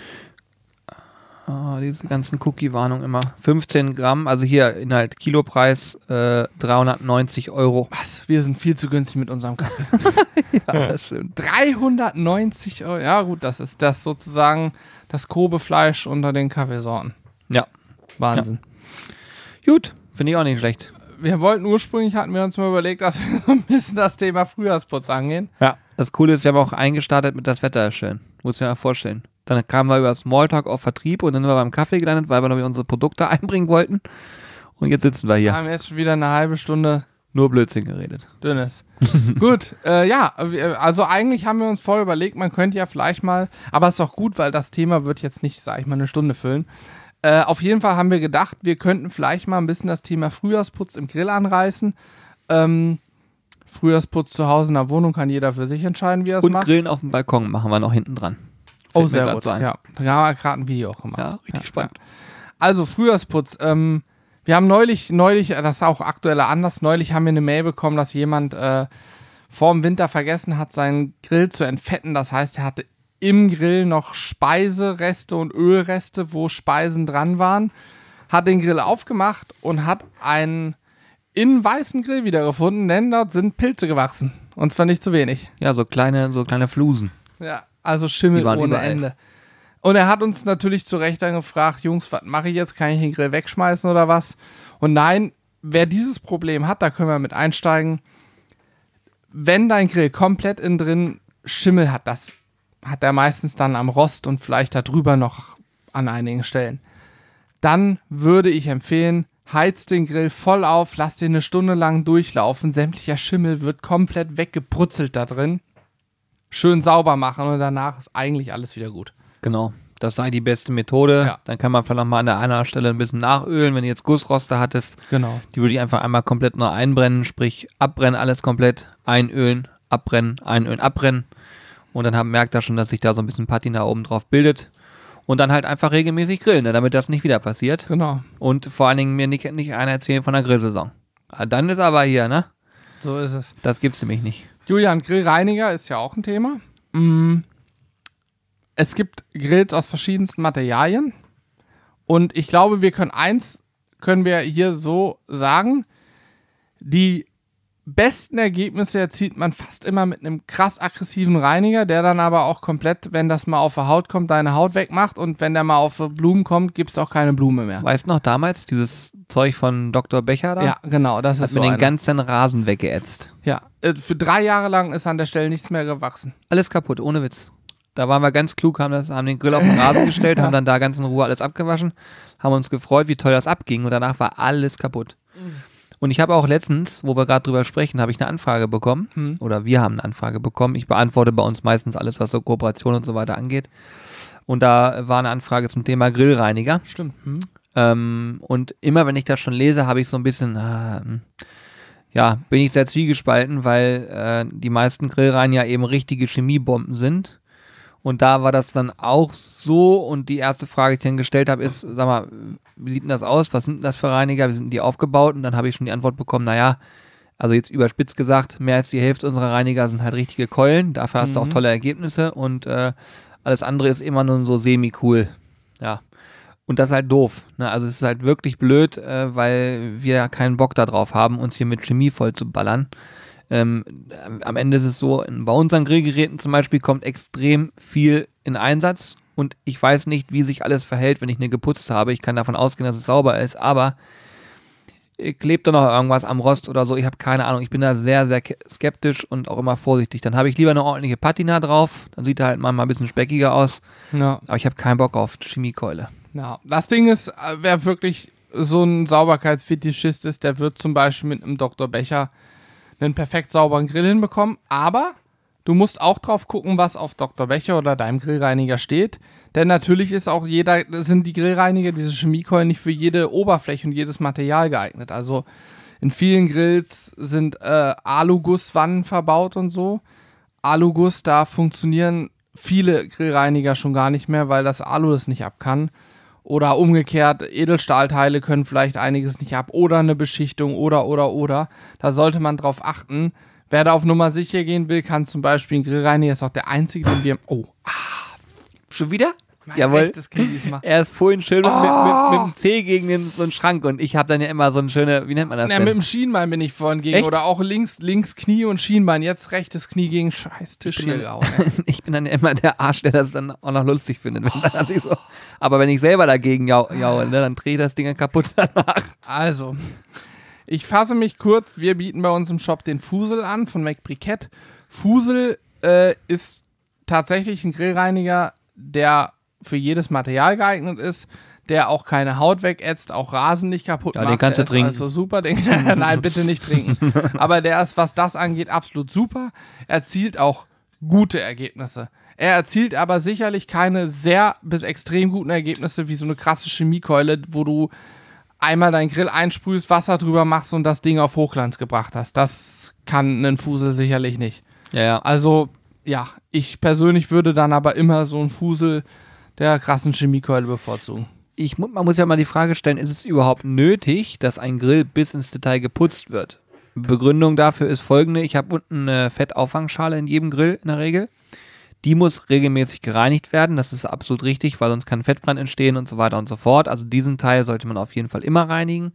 ah, diese ganzen Cookie-Warnungen immer. fünfzehn Gramm, also hier Inhalt Kilopreis äh, dreihundertneunzig Euro. Was? Wir sind viel zu günstig mit unserem Kaffee. Ja, das stimmt. dreihundertneunzig Euro. Ja gut, das ist das sozusagen das Kobefleisch unter den Kaffeesorten. Ja. Wahnsinn. Gut, finde ich auch nicht schlecht. Wir wollten ursprünglich, hatten wir uns mal überlegt, dass wir so ein bisschen das Thema Frühjahrsputz angehen. Ja. Das Coole ist, wir haben auch eingestartet mit das Wetter ist schön. Muss ich mir mal vorstellen. Dann kamen wir über Smalltalk auf Vertrieb und dann sind wir beim Kaffee gelandet, weil wir noch wieder unsere Produkte einbringen wollten. Und jetzt sitzen wir Wir hier. haben jetzt schon wieder eine halbe Stunde Nur Blödsinn geredet. Dünnes. Gut, äh, ja, wir- also eigentlich haben wir uns vorher überlegt, man könnte ja vielleicht mal, aber es ist auch gut, weil das Thema wird jetzt nicht, sag ich mal, eine Stunde füllen. Äh, auf jeden Fall haben wir gedacht, wir könnten vielleicht mal ein bisschen das Thema Frühjahrsputz im Grill anreißen. Ähm, Frühjahrsputz zu Hause in der Wohnung kann jeder für sich entscheiden, wie er es Und macht. Grillen auf dem Balkon machen wir noch hinten dran. Oh, Fällt mir sehr grad gut. so ein. Ja, da haben wir gerade ein Video auch gemacht. Ja, richtig spannend. Also Frühjahrsputz. Ähm, wir haben neulich, neulich, äh, das ist auch aktueller Anlass, neulich haben wir eine Mail bekommen, dass jemand äh, vor dem Winter vergessen hat, seinen Grill zu entfetten. Das heißt, er hatte im Grill noch Speisereste und Ölreste, wo Speisen dran waren. Hat den Grill aufgemacht und hat einen in weißen Grill wiedergefunden, denn dort sind Pilze gewachsen. Und zwar nicht zu wenig. Ja, so kleine, so kleine Flusen. Ja, also Schimmel Die waren ohne überall. Ende. Und er hat uns natürlich zu Recht dann gefragt, Jungs, was mache ich jetzt? Kann ich den Grill wegschmeißen oder was? Und nein, wer dieses Problem hat, da können wir mit einsteigen. Wenn dein Grill komplett innen drin Schimmel hat, das hat er meistens dann am Rost und vielleicht darüber noch an einigen Stellen. Dann würde ich empfehlen, heiz den Grill voll auf, lass den eine Stunde lang durchlaufen. Sämtlicher Schimmel wird komplett weggebrutzelt da drin. Schön sauber machen und danach ist eigentlich alles wieder gut. Genau. Das sei die beste Methode. Ja. Dann kann man vielleicht noch mal an der einen Stelle ein bisschen nachölen, wenn du jetzt Gussroste hattest. Genau. Die würde ich einfach einmal komplett nur einbrennen, sprich abbrennen alles komplett, einölen, abbrennen, einölen, abbrennen. Und dann haben, merkt er schon, dass sich da so ein bisschen Patina oben drauf bildet. Und dann halt einfach regelmäßig grillen, ne, damit das nicht wieder passiert. Genau. Und vor allen Dingen mir nicht, nicht einer erzählen von der Grillsaison. Ah, dann ist aber hier, ne? So ist es. Das gibt's nämlich nicht. Julian, Grillreiniger ist ja auch ein Thema. Mm. Es gibt Grills aus verschiedensten Materialien. Und ich glaube, wir können eins, können wir hier so sagen, die besten Ergebnisse erzielt man fast immer mit einem krass aggressiven Reiniger, der dann aber auch komplett, wenn das mal auf die Haut kommt, deine Haut wegmacht und wenn der mal auf Blumen kommt, gibt es auch keine Blume mehr. Weißt du noch damals, dieses Zeug von Doktor Becher da? Ja, genau, das Hat ist mir so den einer. ganzen Rasen weggeätzt. Ja, äh, für drei Jahre lang ist an der Stelle nichts mehr gewachsen. Alles kaputt, ohne Witz. Da waren wir ganz klug, haben, das, haben den Grill auf den Rasen gestellt, haben dann da ganz in Ruhe alles abgewaschen, haben uns gefreut, wie toll das abging und danach war alles kaputt. Mhm. Und ich habe auch letztens, wo wir gerade drüber sprechen, habe ich eine Anfrage bekommen, hm. oder wir haben eine Anfrage bekommen. Ich beantworte bei uns meistens alles, was so Kooperation und so weiter angeht. Und da war eine Anfrage zum Thema Grillreiniger. Stimmt. Hm. Ähm, und immer, wenn ich das schon lese, habe ich so ein bisschen, ah, ja, bin ich sehr zwiegespalten, weil äh, die meisten Grillreiniger eben richtige Chemiebomben sind. Und da war das dann auch so und die erste Frage, die ich dann gestellt habe, ist, sag mal, wie sieht denn das aus? Was sind denn das für Reiniger? Wie sind die aufgebaut? Und dann habe ich schon die Antwort bekommen, naja, also jetzt überspitzt gesagt, mehr als die Hälfte unserer Reiniger sind halt richtige Keulen. Dafür hast mhm. du auch tolle Ergebnisse und äh, alles andere ist immer nur so semi-cool. Ja. Und das ist halt doof. Ne? Also es ist halt wirklich blöd, äh, weil wir keinen Bock darauf haben, uns hier mit Chemie voll zu ballern. Ähm, am Ende ist es so, bei unseren Grillgeräten zum Beispiel kommt extrem viel in Einsatz und ich weiß nicht, wie sich alles verhält, wenn ich eine geputzt habe. Ich kann davon ausgehen, dass es sauber ist, aber klebt da noch irgendwas am Rost oder so? Ich habe keine Ahnung. Ich bin da sehr, sehr skeptisch und auch immer vorsichtig. Dann habe ich lieber eine ordentliche Patina drauf, dann sieht er halt manchmal ein bisschen speckiger aus, ja. aber ich habe keinen Bock auf Chemiekeule. Ja, das Ding ist, wer wirklich so ein Sauberkeitsfetischist ist, der wird zum Beispiel mit einem Doktor Becher einen perfekt sauberen Grill hinbekommen, aber du musst auch drauf gucken, was auf Doktor Becher oder deinem Grillreiniger steht, denn natürlich ist auch jeder, sind die Grillreiniger, diese Chemiekeulen nicht für jede Oberfläche und jedes Material geeignet, also in vielen Grills sind äh, Alugusswannen verbaut und so, Aluguss, da funktionieren viele Grillreiniger schon gar nicht mehr, weil das Alu das nicht ab kann. Oder umgekehrt, Edelstahlteile können vielleicht einiges nicht ab. Oder eine Beschichtung oder, oder, oder. Da sollte man drauf achten. Wer da auf Nummer sicher gehen will, kann zum Beispiel einen Grillreiniger, ist auch der einzige, den wir... Oh, ah, schon wieder? Mein Jawohl. rechtes Knie diesmal. Er ist vorhin schön Oh. mit, mit, mit dem Zeh gegen den, so einen Schrank und ich habe dann ja immer so eine schöne, wie nennt man das Ja, denn? mit dem Schienbein bin ich vorhin gegen. Echt? Oder auch links, links Knie und Schienbein. Jetzt rechtes Knie gegen scheiß Tisch hier gehauen. ey. Ich bin dann ja immer der Arsch, der das dann auch noch lustig findet. Wenn dann sich so, aber wenn ich selber dagegen jau, jaue, ne, dann drehe ich das Ding ja kaputt danach. Also, ich fasse mich kurz. Wir bieten bei uns im Shop den Fusel an von McBriquette. Fusel äh, ist tatsächlich ein Grillreiniger, der für jedes Material geeignet ist, der auch keine Haut wegätzt, auch Rasen nicht kaputt Ja, macht. den kannst du Der ist trinken. Also super, den, nein, bitte nicht trinken. Aber der ist, was das angeht, absolut super. Erzielt auch gute Ergebnisse. Er erzielt aber sicherlich keine sehr bis extrem guten Ergebnisse wie so eine krasse Chemiekeule, wo du einmal deinen Grill einsprühst, Wasser drüber machst und das Ding auf Hochglanz gebracht hast. Das kann ein Fusel sicherlich nicht. Ja, ja. Also, ja, ich persönlich würde dann aber immer so einen Fusel der krassen Chemiekeule bevorzugen. Ich, man muss ja mal die Frage stellen, ist es überhaupt nötig, dass ein Grill bis ins Detail geputzt wird? Begründung dafür ist folgende: Ich habe unten eine Fettauffangschale in jedem Grill in der Regel. Die muss regelmäßig gereinigt werden, das ist absolut richtig, weil sonst kann Fettbrand entstehen und so weiter und so fort. Also diesen Teil sollte man auf jeden Fall immer reinigen.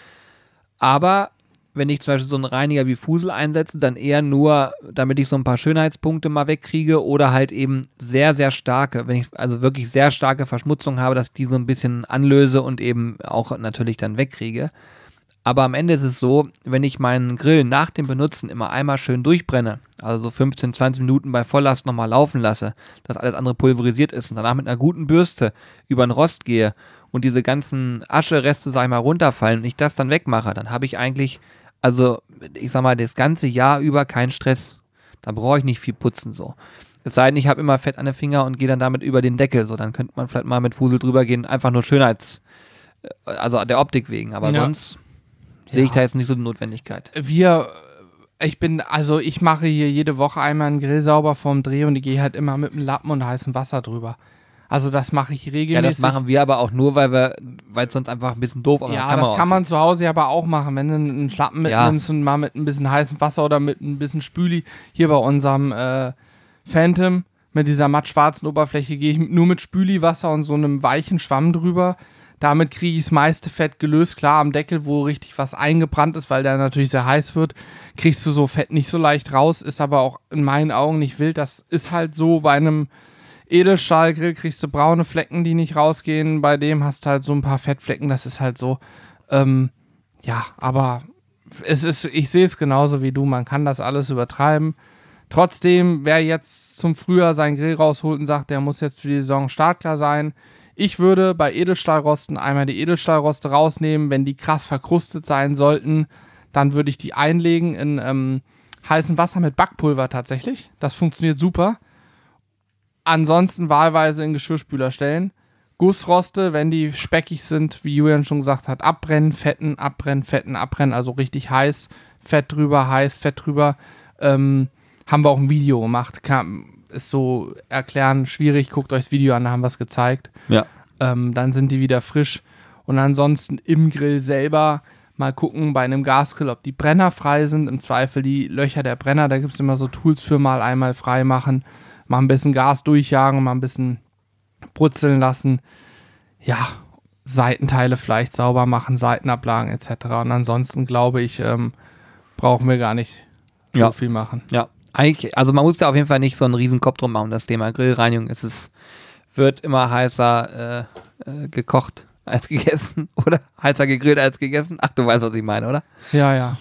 Aber wenn ich zum Beispiel so einen Reiniger wie Fusel einsetze, dann eher nur, damit ich so ein paar Schönheitspunkte mal wegkriege oder halt eben sehr, sehr starke, wenn ich also wirklich sehr starke Verschmutzung habe, dass ich die so ein bisschen anlöse und eben auch natürlich dann wegkriege. Aber am Ende ist es so, wenn ich meinen Grill nach dem Benutzen immer einmal schön durchbrenne, also so fünfzehn, zwanzig Minuten bei Volllast nochmal laufen lasse, dass alles andere pulverisiert ist und danach mit einer guten Bürste über den Rost gehe und diese ganzen Aschereste, sag ich mal, runterfallen und ich das dann wegmache, dann habe ich eigentlich, also ich sag mal, das ganze Jahr über keinen Stress. Da brauche ich nicht viel putzen so. Es sei denn, ich habe immer Fett an den Finger und gehe dann damit über den Deckel, so dann könnte man vielleicht mal mit Fusel drüber gehen, einfach nur Schönheits, also der Optik wegen, aber Ja. sonst sehe ich Ja. da jetzt nicht so die Notwendigkeit. Wir, ich bin, also ich mache hier jede Woche einmal einen Grill sauber vorm Dreh und ich gehe halt immer mit einem Lappen und heißem Wasser drüber. Also das mache ich regelmäßig. Ja, das machen wir aber auch nur, weil wir, weil es sonst einfach ein bisschen doof auf der Ja, Kamera das kann man zu Hause aber auch machen, wenn du einen Schlappen Ja. mitnimmst und mal mit ein bisschen heißem Wasser oder mit ein bisschen Spüli. Hier bei unserem äh, Phantom mit dieser matt schwarzen Oberfläche gehe ich nur mit Spüliwasser und so einem weichen Schwamm drüber. Damit kriege ich das meiste Fett gelöst. Klar, am Deckel, wo richtig was eingebrannt ist, weil der natürlich sehr heiß wird, kriegst du so Fett nicht so leicht raus, ist aber auch in meinen Augen nicht wild. Das ist halt so, bei einem Edelstahlgrill kriegst du braune Flecken, die nicht rausgehen. Bei dem hast du halt so ein paar Fettflecken, das ist halt so. Ähm, ja, aber es ist, ich sehe es genauso wie du, man kann das alles übertreiben. Trotzdem, wer jetzt zum Frühjahr seinen Grill rausholt und sagt, der muss jetzt für die Saison startklar sein, ich würde bei Edelstahlrosten einmal die Edelstahlroste rausnehmen, wenn die krass verkrustet sein sollten, dann würde ich die einlegen in ähm, heißem Wasser mit Backpulver tatsächlich. Das funktioniert super. Ansonsten wahlweise in Geschirrspüler stellen. Gussroste, wenn die speckig sind, wie Julian schon gesagt hat, abbrennen, fetten, abbrennen, fetten, abbrennen, also richtig heiß, Fett drüber, heiß, Fett drüber. Ähm, haben wir auch ein Video gemacht, kann, ist so erklären, schwierig, guckt euch das Video an, da haben wir es gezeigt. Ja. Ähm, dann sind die wieder frisch. Und ansonsten im Grill selber mal gucken bei einem Gasgrill, ob die Brenner frei sind. Im Zweifel die Löcher der Brenner, da gibt es immer so Tools für, mal einmal frei machen, mal ein bisschen Gas durchjagen, mal ein bisschen brutzeln lassen. Ja, Seitenteile vielleicht sauber machen, Seitenablagen et cetera. Und ansonsten glaube ich, ähm, brauchen wir gar nicht so Ja. viel machen. Ja, eigentlich, also man muss da auf jeden Fall nicht so einen riesen Kopf drum machen, das Thema Grillreinigung. Es ist, wird immer heißer äh, äh, gekocht als gegessen oder heißer gegrillt als gegessen. Ach, du weißt, was ich meine, oder? Ja, ja.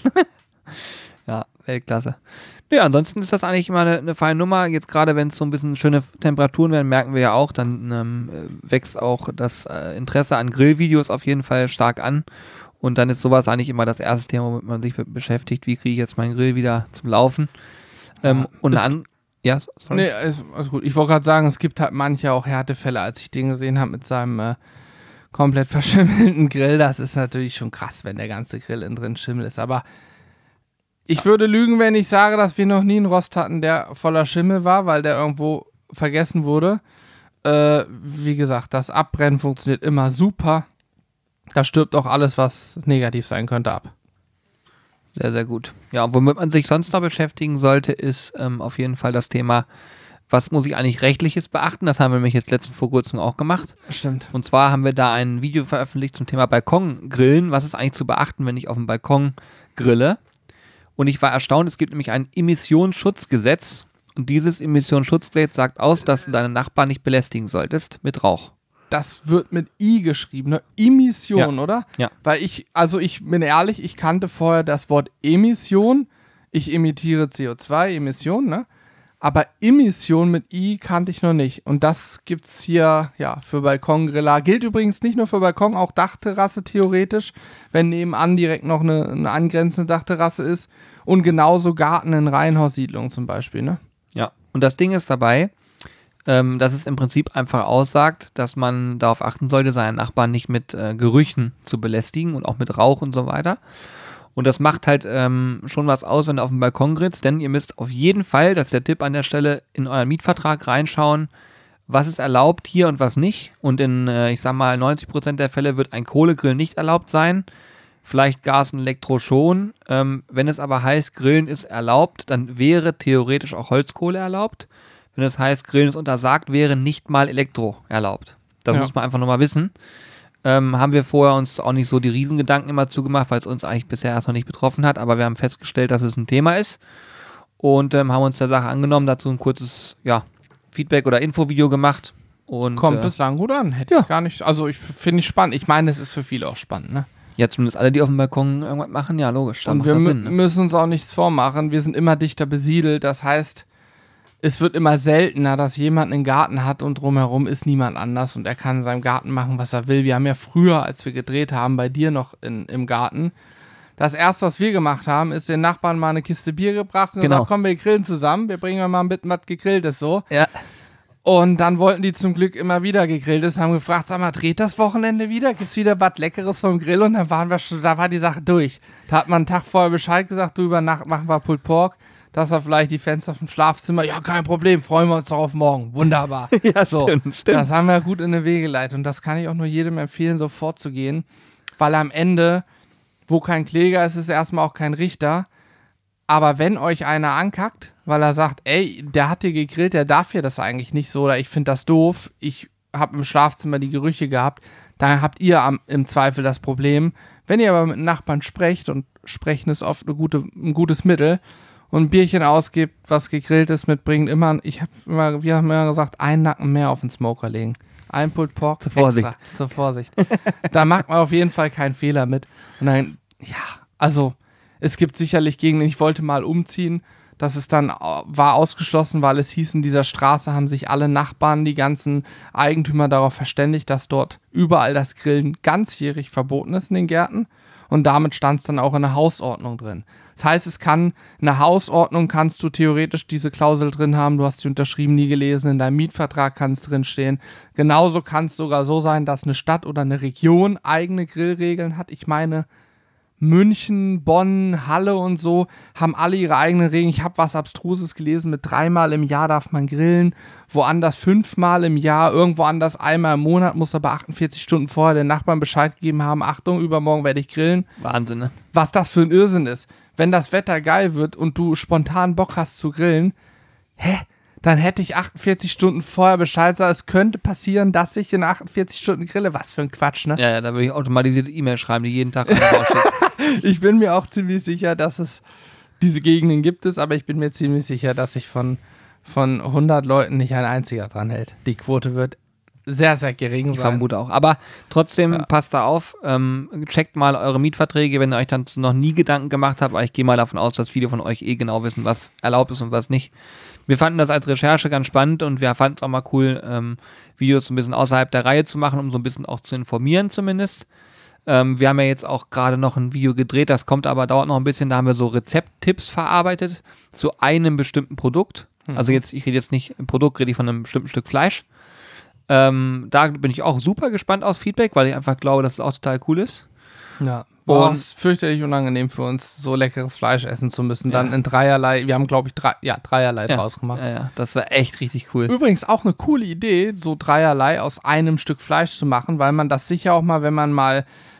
Ja, Weltklasse. Ja, ansonsten ist das eigentlich immer eine, eine feine Nummer. Jetzt gerade, wenn es so ein bisschen schöne Temperaturen werden, merken wir ja auch, dann ähm, wächst auch das äh, Interesse an Grillvideos auf jeden Fall stark an. Und dann ist sowas eigentlich immer das erste Thema, womit man sich beschäftigt. Wie kriege ich jetzt meinen Grill wieder zum Laufen? Ähm, Ja, und es- an, ja, sorry. Nee, ist, alles gut. Ich wollte gerade sagen, es gibt halt manche auch Härtefälle, als ich den gesehen habe mit seinem äh, komplett verschimmelten Grill. Das ist natürlich schon krass, wenn der ganze Grill innen drin Schimmel ist. Aber ich würde lügen, wenn ich sage, dass wir noch nie einen Rost hatten, der voller Schimmel war, weil der irgendwo vergessen wurde. Äh, wie gesagt, das Abbrennen funktioniert immer super. Da stirbt auch alles, was negativ sein könnte, ab. Sehr, sehr gut. Ja, und womit man sich sonst noch beschäftigen sollte, ist ähm, auf jeden Fall das Thema, was muss ich eigentlich Rechtliches beachten? Das haben wir nämlich jetzt letztens vor kurzem auch gemacht. Stimmt. Und zwar haben wir da ein Video veröffentlicht zum Thema Balkongrillen. Was ist eigentlich zu beachten, wenn ich auf dem Balkon grille? Und ich war erstaunt, es gibt nämlich ein Emissionsschutzgesetz. Und dieses Emissionsschutzgesetz sagt aus, dass du deine Nachbarn nicht belästigen solltest mit Rauch. Das wird mit I geschrieben, ne? Emission, Ja. oder? Ja. Weil ich, also ich bin ehrlich, ich kannte vorher das Wort Emission. Ich emitiere C O zwei, Emission, ne? Aber Emission mit I kannte ich noch nicht. Und das gibt's hier, ja, für Balkongriller. Gilt übrigens nicht nur für Balkon, auch Dachterrasse theoretisch, wenn nebenan direkt noch eine, eine angrenzende Dachterrasse ist. Und genauso Garten in Reihenhaussiedlungen zum Beispiel, ne? Ja. Und das Ding ist dabei, ähm, dass es im Prinzip einfach aussagt, dass man darauf achten sollte, seinen Nachbarn nicht mit äh, Gerüchen zu belästigen und auch mit Rauch und so weiter. Und das macht halt ähm, schon was aus, wenn du auf dem Balkon grillst, denn ihr müsst auf jeden Fall, das ist der Tipp an der Stelle, in euren Mietvertrag reinschauen, was ist erlaubt hier und was nicht. Und in, äh, ich sag mal, neunzig Prozent der Fälle wird ein Kohlegrill nicht erlaubt sein. Vielleicht Gas und Elektro schon. Ähm, wenn es aber heißt, Grillen ist erlaubt, dann wäre theoretisch auch Holzkohle erlaubt. Wenn es heißt, Grillen ist untersagt, wäre nicht mal Elektro erlaubt. Das Ja. muss man einfach nochmal wissen. Ähm, haben wir vorher uns auch nicht so die Riesengedanken immer zugemacht, weil es uns eigentlich bisher erstmal nicht betroffen hat, aber wir haben festgestellt, dass es ein Thema ist und ähm, haben uns der Sache angenommen, dazu ein kurzes ja, Feedback- oder Infovideo gemacht. Und, Kommt äh, bislang gut an. Hätte ja. ich gar nicht. Also ich finde ich spannend. Ich meine, es ist für viele auch spannend, ne? ja, zumindest alle, die auf dem Balkon irgendwas machen, ja, logisch. Dann Und macht wir das mü Sinn. Ne? müssen uns auch nichts vormachen. Wir sind immer dichter besiedelt. Das heißt, es wird immer seltener, dass jemand einen Garten hat und drumherum ist niemand anders und er kann in seinem Garten machen, was er will. Wir haben ja früher, als wir gedreht haben, bei dir noch in, im Garten, das erste, was wir gemacht haben, ist den Nachbarn mal eine Kiste Bier gebracht und Genau. gesagt, komm, wir grillen zusammen, wir bringen mal ein bisschen was Gegrilltes so. Ja. Und dann wollten die zum Glück immer wieder Gegrilltes, haben gefragt, sag mal, dreht das Wochenende wieder? Gibt's wieder was Leckeres vom Grill? Und dann waren wir schon, da war die Sache durch. Da hat man einen Tag vorher Bescheid gesagt, du, über Nacht machen wir Pulled Pork. Das war vielleicht die Fenster vom Schlafzimmer. Ja, kein Problem, freuen wir uns doch auf morgen. Wunderbar. Ja, so, stimmt, stimmt. Das haben wir gut in die Wege geleitet. Und das kann ich auch nur jedem empfehlen, so vorzugehen. Weil am Ende, wo kein Kläger ist, ist erstmal auch kein Richter. Aber wenn euch einer ankackt, weil er sagt, ey, der hat hier gegrillt, der darf hier das eigentlich nicht so oder ich finde das doof, ich habe im Schlafzimmer die Gerüche gehabt, dann habt ihr am, im Zweifel das Problem. Wenn ihr aber mit Nachbarn sprecht, und sprechen ist oft eine gute, ein gutes Mittel, und ein Bierchen ausgibt, was gegrilltes mitbringt, immer, ich habe immer, wir haben immer gesagt, einen Nacken mehr auf den Smoker legen. Ein Pulled Pork zur Vorsicht. Extra, zur Vorsicht. Da macht man auf jeden Fall keinen Fehler mit. Und dann, ja, also, es gibt sicherlich Gegenden, ich wollte mal umziehen, das ist dann, war ausgeschlossen, weil es hieß, in dieser Straße haben sich alle Nachbarn, die ganzen Eigentümer darauf verständigt, dass dort überall das Grillen ganzjährig verboten ist in den Gärten. Und damit stand es dann auch in der Hausordnung drin. Das heißt, es kann, in der Hausordnung kannst du theoretisch diese Klausel drin haben, du hast sie unterschrieben, nie gelesen, in deinem Mietvertrag kann es drin stehen. Genauso kann es sogar so sein, dass eine Stadt oder eine Region eigene Grillregeln hat. Ich meine, München, Bonn, Halle und so haben alle ihre eigenen Regeln. Ich habe was Abstruses gelesen, mit dreimal im Jahr darf man grillen, woanders fünfmal im Jahr, irgendwo anders einmal im Monat, muss aber achtundvierzig Stunden vorher den Nachbarn Bescheid gegeben haben, Achtung, übermorgen werde ich grillen. Wahnsinn, ne? Was das für ein Irrsinn ist. Wenn das Wetter geil wird und du spontan Bock hast zu grillen, hä? Dann hätte ich achtundvierzig Stunden vorher Bescheid gesagt, es könnte passieren, dass ich in achtundvierzig Stunden grille. Was für ein Quatsch, ne? Ja, ja, da würde ich automatisierte E-Mail schreiben, die jeden Tag rausschickt. Ich bin mir auch ziemlich sicher, dass es diese Gegenden gibt es, aber ich bin mir ziemlich sicher, dass sich von, von hundert Leuten nicht ein einziger dran hält. Die Quote wird sehr, sehr gering Ich sein. vermute auch. Aber trotzdem, Ja. passt da auf, ähm, checkt mal eure Mietverträge, wenn ihr euch dann noch nie Gedanken gemacht habt, aber ich gehe mal davon aus, dass viele von euch eh genau wissen, was erlaubt ist und was nicht. Wir fanden das als Recherche ganz spannend und wir fanden es auch mal cool, ähm, Videos so ein bisschen außerhalb der Reihe zu machen, um so ein bisschen auch zu informieren zumindest. Ähm, wir haben ja jetzt auch gerade noch ein Video gedreht, das kommt aber, dauert noch ein bisschen, da haben wir so Rezepttipps verarbeitet zu einem bestimmten Produkt. Mhm. Also jetzt, ich rede jetzt nicht im Produkt, rede ich von einem bestimmten Stück Fleisch. Ähm, da bin ich auch super gespannt aufs Feedback, weil ich einfach glaube, dass es auch total cool ist. Ja. War Und- es fürchterlich unangenehm für uns, so leckeres Fleisch essen zu müssen. Dann Ja. in dreierlei, wir haben glaube ich drei, ja, dreierlei Ja. draus gemacht. Ja, ja, das war echt richtig cool. Übrigens auch eine coole Idee, so dreierlei aus einem Stück Fleisch zu machen, weil man das sicher auch mal, wenn man mal,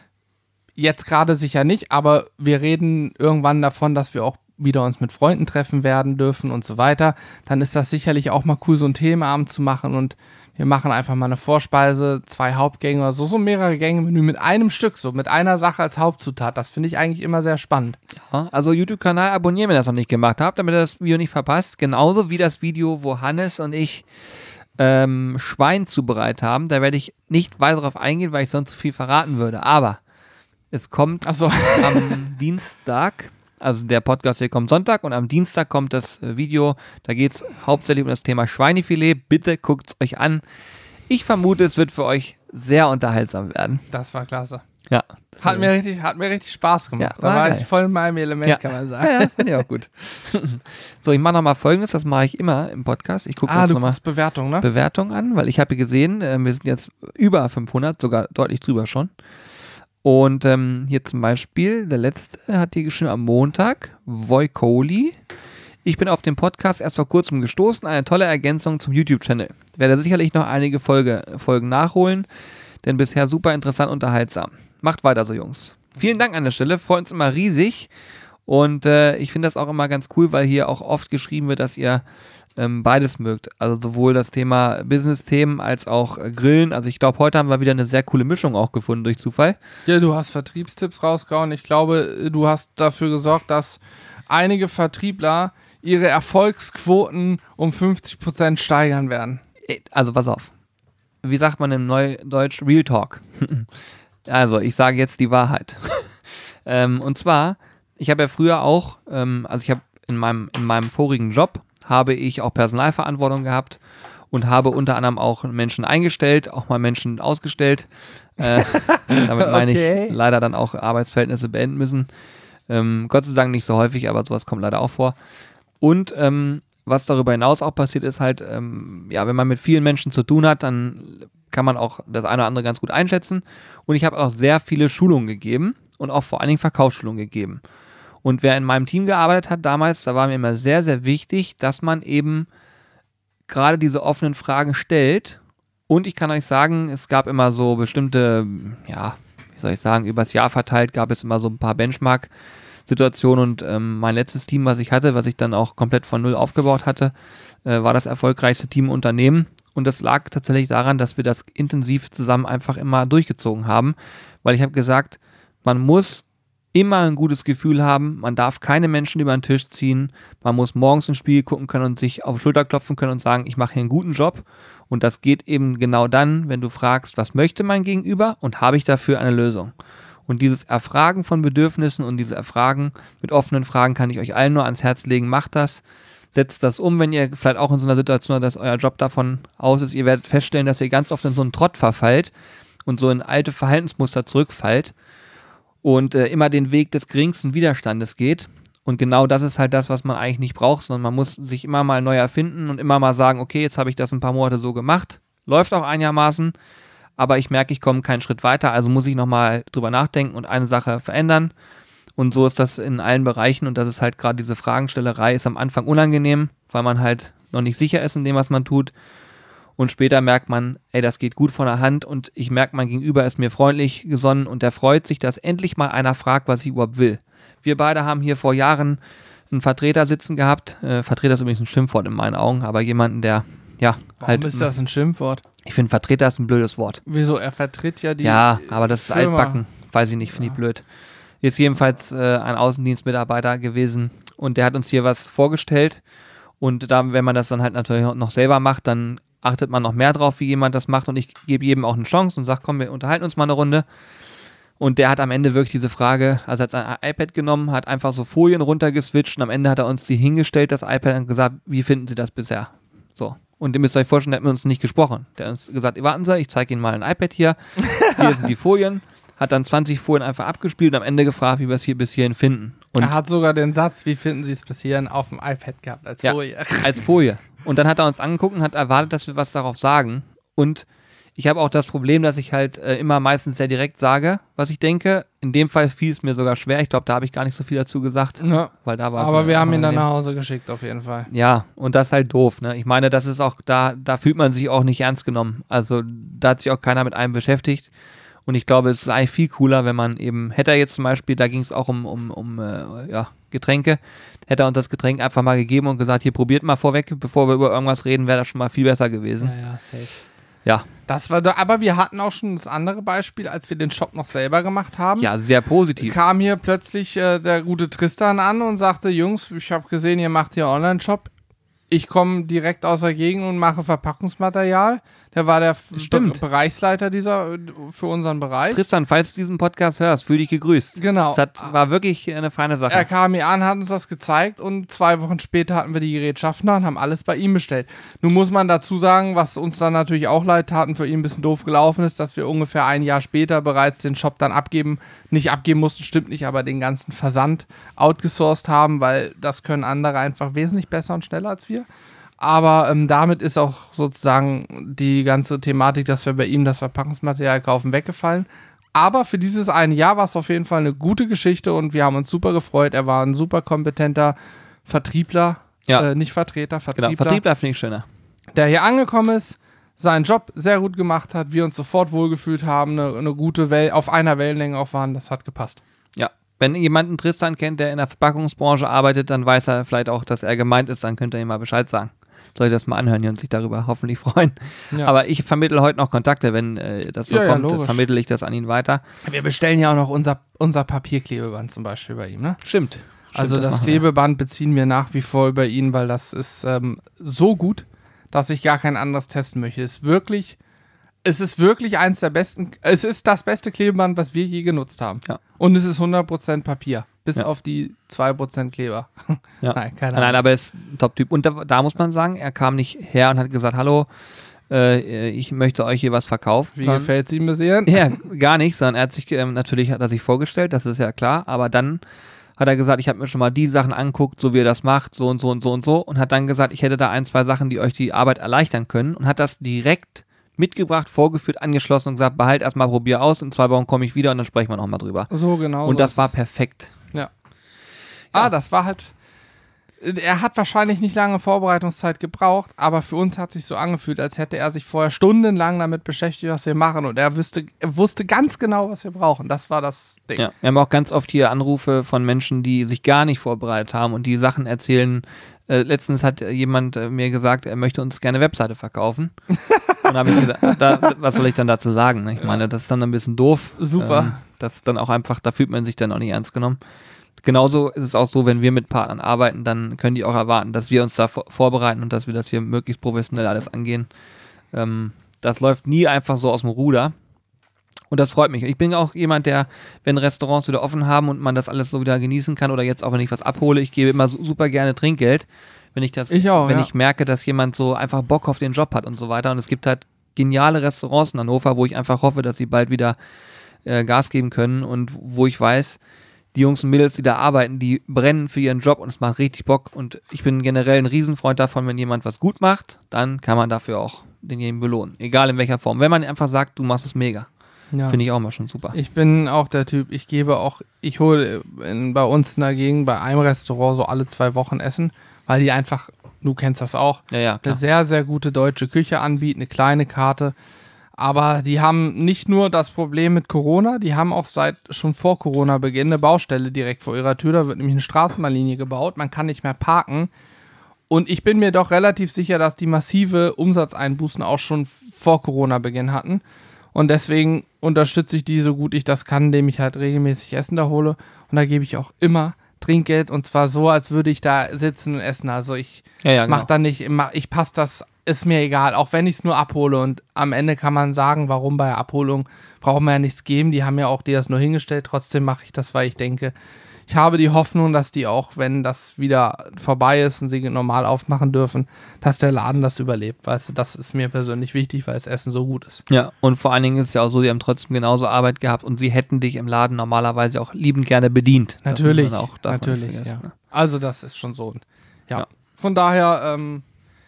jetzt gerade sicher nicht, aber wir reden irgendwann davon, dass wir auch wieder uns mit Freunden treffen werden dürfen und so weiter, dann ist das sicherlich auch mal cool, so einen Themenabend zu machen und wir machen einfach mal eine Vorspeise, zwei Hauptgänge oder so, so mehrere Gänge-Menü mit einem Stück, so mit einer Sache als Hauptzutat. Das finde ich eigentlich immer sehr spannend. Ja, also YouTube-Kanal abonnieren, wenn ihr das noch nicht gemacht habt, damit ihr das Video nicht verpasst. Genauso wie das Video, wo Hannes und ich ähm, Schwein zubereitet haben. Da werde ich nicht weiter darauf eingehen, weil ich sonst zu viel verraten würde. Aber es kommt Achso, am Dienstag, also der Podcast hier kommt Sonntag und am Dienstag kommt das äh, Video, da geht es hauptsächlich um das Thema Schweinefilet. Bitte guckt es euch an. Ich vermute, es wird für euch sehr unterhaltsam werden. das war klasse. Ja. Hat mir richtig, hat mir richtig Spaß gemacht. Ja, da war war geil. ich voll in meinem Element, Ja. kann man sagen. Ja, ja, finde ich auch gut. So, ich mache nochmal Folgendes, das mache ich immer im Podcast. Ich gucke Ah, uns du nochmal guckst Bewertung, ne? Bewertungen an, weil ich habe gesehen, äh, wir sind jetzt über fünfhundert, sogar deutlich drüber schon. Und ähm, hier zum Beispiel, der letzte hat hier geschrieben am Montag, Voikoli. Ich bin auf den Podcast erst vor kurzem gestoßen, eine tolle Ergänzung zum YouTube-Channel. Werde sicherlich noch einige Folge, Folgen nachholen, denn bisher super interessant und unterhaltsam. Macht weiter so, Jungs. Vielen Dank an der Stelle, freut uns immer riesig. Und äh, ich finde das auch immer ganz cool, weil hier auch oft geschrieben wird, dass ihr ähm, beides mögt. Also sowohl das Thema Business-Themen als auch äh, Grillen. Also ich glaube, heute haben wir wieder eine sehr coole Mischung auch gefunden durch Zufall. Ja, du hast Vertriebstipps rausgehauen. Ich glaube, du hast dafür gesorgt, dass einige Vertriebler ihre Erfolgsquoten um fünfzig Prozent steigern werden. Äh, Also pass auf. Wie sagt man im Neudeutsch? Real Talk. Also ich sage jetzt die Wahrheit. ähm, und zwar, ich habe ja früher auch, ähm, also ich habe in meinem, in meinem vorigen Job, habe ich auch Personalverantwortung gehabt und habe unter anderem auch Menschen eingestellt, auch mal Menschen ausgestellt. Äh, damit meine Okay. ich leider dann auch Arbeitsverhältnisse beenden müssen. Ähm, Gott sei Dank nicht so häufig, aber sowas kommt leider auch vor. Und ähm, was darüber hinaus auch passiert ist halt, ähm, ja, wenn man mit vielen Menschen zu tun hat, dann kann man auch das eine oder andere ganz gut einschätzen. Und ich habe auch sehr viele Schulungen gegeben und auch vor allen Dingen Verkaufsschulungen gegeben. Und wer in meinem Team gearbeitet hat damals, da war mir immer sehr, sehr wichtig, dass man eben gerade diese offenen Fragen stellt. Und ich kann euch sagen, es gab immer so bestimmte, ja, wie soll ich sagen, übers Jahr verteilt gab es immer so ein paar Benchmark-Situationen. Und ähm, mein letztes Team, was ich hatte, was ich dann auch komplett von null aufgebaut hatte, äh, war das erfolgreichste Team im Unternehmen. Und das lag tatsächlich daran, dass wir das intensiv zusammen einfach immer durchgezogen haben, weil ich habe gesagt, man muss immer ein gutes Gefühl haben, man darf keine Menschen über den Tisch ziehen, man muss morgens ins Spiel gucken können und sich auf die Schulter klopfen können und sagen, ich mache hier einen guten Job. Und das geht eben genau dann, wenn du fragst, was möchte mein Gegenüber und habe ich dafür eine Lösung. Und dieses Erfragen von Bedürfnissen und dieses Erfragen mit offenen Fragen kann ich euch allen nur ans Herz legen, macht das. Setzt das um, wenn ihr vielleicht auch in so einer Situation seid, dass euer Job davon aus ist. Ihr werdet feststellen, dass ihr ganz oft in so einen Trott verfallt und so in alte Verhaltensmuster zurückfallt und äh, immer den Weg des geringsten Widerstandes geht. Und genau das ist halt das, was man eigentlich nicht braucht, sondern man muss sich immer mal neu erfinden und immer mal sagen, okay, jetzt habe ich das ein paar Monate so gemacht. Läuft auch einigermaßen, aber ich merke, ich komme keinen Schritt weiter, also muss ich nochmal drüber nachdenken und eine Sache verändern. Und so ist das in allen Bereichen und das ist halt gerade diese Fragenstellerei ist am Anfang unangenehm, weil man halt noch nicht sicher ist in dem, was man tut. Und später merkt man, ey, das geht gut von der Hand und ich merke, mein Gegenüber ist mir freundlich gesonnen und der freut sich, dass endlich mal einer fragt, was ich überhaupt will. Wir beide haben hier vor Jahren einen Vertreter sitzen gehabt. Äh, Vertreter ist übrigens ein Schimpfwort in meinen Augen, aber jemanden, der, ja, Warum halt... ist das ein Schimpfwort? Ich finde, Vertreter ist ein blödes Wort. Wieso? Er vertritt ja die Ja, aber das ist Firma. altbacken. Weiß ich nicht, finde ich blöd. Ist jedenfalls äh, ein Außendienstmitarbeiter gewesen und der hat uns hier was vorgestellt und da, wenn man das dann halt natürlich noch selber macht, dann achtet man noch mehr drauf, wie jemand das macht und ich gebe jedem auch eine Chance und sage, komm, wir unterhalten uns mal eine Runde und der hat am Ende wirklich diese Frage, also hat sein iPad genommen, hat einfach so Folien runtergeswitcht und am Ende hat er uns die hingestellt, das iPad, und gesagt, wie finden Sie das bisher? So. Und ihr müsst euch vorstellen, der hat mit uns nicht gesprochen. Der hat uns gesagt, warten Sie, ich zeige Ihnen mal ein iPad hier, hier sind die Folien. Hat dann zwanzig Folien einfach abgespielt und am Ende gefragt, wie wir es hier bis hierhin finden. Und er hat sogar den Satz, wie finden Sie es bis hierhin, auf dem iPad gehabt, als ja, Folie. als Folie. Und dann hat er uns angeguckt und hat erwartet, dass wir was darauf sagen. Und ich habe auch das Problem, dass ich halt äh, immer meistens sehr direkt sage, was ich denke. In dem Fall fiel es mir sogar schwer. Ich glaube, da habe ich gar nicht so viel dazu gesagt. Ja. Weil da war Aber so wir haben ihn dann unangenehm. nach Hause geschickt, auf jeden Fall. Ja, und das ist halt doof, ne? Ich meine, das ist auch, da, da fühlt man sich auch nicht ernst genommen. Also da hat sich auch keiner mit einem beschäftigt. Und ich glaube, es ist eigentlich viel cooler, wenn man eben, hätte er jetzt zum Beispiel, da ging es auch um, um, um äh, ja, Getränke, hätte er uns das Getränk einfach mal gegeben und gesagt, hier probiert mal vorweg, bevor wir über irgendwas reden, wäre das schon mal viel besser gewesen. Ja, ja, safe. Ja. Das war da, aber wir hatten auch schon das andere Beispiel, als wir den Shop noch selber gemacht haben. Ja, sehr positiv. Kam hier plötzlich äh, der gute Tristan an und sagte, Jungs, ich habe gesehen, ihr macht hier Online-Shop. Ich komme direkt aus der Gegend und mache Verpackungsmaterial. Der war der F- Stimmt. Be- Bereichsleiter dieser für unseren Bereich. Tristan, falls du diesen Podcast hörst, fühl dich gegrüßt. Genau. Das hat, war wirklich eine feine Sache. Er kam hier an, hat uns das gezeigt und zwei Wochen später hatten wir die Gerätschaften da und haben alles bei ihm bestellt. Nun muss man dazu sagen, was uns dann natürlich auch leid tat und für ihn ein bisschen doof gelaufen ist, dass wir ungefähr ein Jahr später bereits den Shop dann abgeben, nicht abgeben mussten, stimmt nicht, aber den ganzen Versand outgesourced haben, weil das können andere einfach wesentlich besser und schneller als wir. Aber ähm, damit ist auch sozusagen die ganze Thematik, dass wir bei ihm das Verpackungsmaterial kaufen, weggefallen. Aber für dieses eine Jahr war es auf jeden Fall eine gute Geschichte und wir haben uns super gefreut. Er war ein super kompetenter Vertriebler, Ja. äh, nicht Vertreter, Vertriebler, Genau, Vertriebler finde ich schöner. der hier angekommen ist, seinen Job sehr gut gemacht hat, wir uns sofort wohlgefühlt haben, eine, eine gute Welle, auf einer Wellenlänge auch waren, das hat gepasst. Ja. Wenn jemand einen Tristan kennt, der in der Verpackungsbranche arbeitet, dann weiß er vielleicht auch, dass er gemeint ist, dann könnt ihr ihm mal Bescheid sagen. Soll ich das mal anhören hier und sich darüber hoffentlich freuen. Ja. Aber ich vermittle heute noch Kontakte, wenn äh, das so Ja, ja, kommt, logisch. vermittle ich das an ihn weiter. Wir bestellen ja auch noch unser, unser Papierklebeband zum Beispiel bei ihm, ne? Stimmt. Stimmt, Also das, machen wir. Klebeband beziehen wir nach wie vor über ihn, weil das ist ähm, so gut, dass ich gar kein anderes testen möchte. Es ist wirklich, es ist wirklich eins der besten, es ist das beste Klebeband, was wir je genutzt haben. Ja. Und es ist hundert Prozent Papier, bis Ja. auf die zwei Prozent Kleber. Ja. Nein, keine Nein, Ahnung. aber er ist ein Top-Typ. Und da, da muss man sagen, er kam nicht her und hat gesagt, hallo, äh, ich möchte euch hier was verkaufen. Wie sondern- gefällt es ihm bisher? Ja, gar nicht, sondern er hat sich, ähm, natürlich hat er sich vorgestellt, das ist ja klar, aber dann hat er gesagt, ich habe mir schon mal die Sachen angeguckt, so wie er das macht, so und so und so und so und hat dann gesagt, ich hätte da ein, zwei Sachen, die euch die Arbeit erleichtern können und hat das direkt mitgebracht, vorgeführt, angeschlossen und gesagt, behalt erstmal, probier aus, in zwei Wochen komme ich wieder und dann sprechen wir nochmal drüber. So genau. und so das ist war es. perfekt. Ja. Ah, das war halt. Er hat wahrscheinlich nicht lange Vorbereitungszeit gebraucht, aber für uns hat sich so angefühlt, als hätte er sich vorher stundenlang damit beschäftigt, was wir machen. Und er wusste, er wusste ganz genau, was wir brauchen. Das war das Ding. Ja, wir haben auch ganz oft hier Anrufe von Menschen, die sich gar nicht vorbereitet haben und die Sachen erzählen. Äh, letztens hat jemand äh, mir gesagt, er möchte uns gerne eine Webseite verkaufen. Und da habe ich gedacht, da, was soll ich dann dazu sagen? Ne? Ich meine, das ist dann ein bisschen doof. Super. Ähm, das ist dann auch einfach, da fühlt man sich dann auch nicht ernst genommen. Genauso ist es auch so, wenn wir mit Partnern arbeiten, dann können die auch erwarten, dass wir uns da vor- vorbereiten und dass wir das hier möglichst professionell alles angehen. Ähm, das läuft nie einfach so aus dem Ruder. Und das freut mich. Ich bin auch jemand, der, wenn Restaurants wieder offen haben und man das alles so wieder genießen kann oder jetzt auch, wenn ich was abhole, ich gebe immer so, super gerne Trinkgeld, wenn ich das, Ich auch, wenn ja. ich merke, dass jemand so einfach Bock auf den Job hat und so weiter. Und es gibt halt geniale Restaurants in Hannover, wo ich einfach hoffe, dass sie bald wieder äh, Gas geben können und wo ich weiß, die Jungs und Mädels, die da arbeiten, die brennen für ihren Job und es macht richtig Bock. Und ich bin generell ein Riesenfreund davon, wenn jemand was gut macht, dann kann man dafür auch denjenigen belohnen. Egal in welcher Form. Wenn man einfach sagt, du machst es mega. Ja. Finde ich auch mal schon super. Ich bin auch der Typ, ich gebe auch, ich hole in, bei uns in der Gegend bei einem Restaurant so alle zwei Wochen Essen, weil die einfach, du kennst das auch, Ja, ja, eine klar. sehr, sehr gute deutsche Küche anbieten, eine kleine Karte. Aber die haben nicht nur das Problem mit Corona, die haben auch seit schon vor Corona-Beginn eine Baustelle direkt vor ihrer Tür. Da wird nämlich eine Straßenbahnlinie gebaut, man kann nicht mehr parken. Und ich bin mir doch relativ sicher, dass die massive Umsatzeinbußen auch schon vor Corona-Beginn hatten. Und deswegen unterstütze ich die so gut ich das kann, indem ich halt regelmäßig Essen da hole. Und da gebe ich auch immer Trinkgeld und zwar so, als würde ich da sitzen und essen. Also ich Ja, ja, genau. mach da nicht, immer- ich passe das, ist mir egal, auch wenn ich es nur abhole. Und am Ende kann man sagen, warum bei der Abholung brauchen wir ja nichts geben. Die haben ja auch dir das nur hingestellt. Trotzdem mache ich das, weil ich denke, ich habe die Hoffnung, dass die auch, wenn das wieder vorbei ist und sie normal aufmachen dürfen, dass der Laden das überlebt. Weißt du, das ist mir persönlich wichtig, weil das Essen so gut ist. Ja, und vor allen Dingen ist es ja auch so, die haben trotzdem genauso Arbeit gehabt und sie hätten dich im Laden normalerweise auch liebend gerne bedient. Das Natürlich, muss man auch davon natürlich, nicht ja. vergessen, ne? Also das ist schon so. Ja. Ja. Von daher, ähm,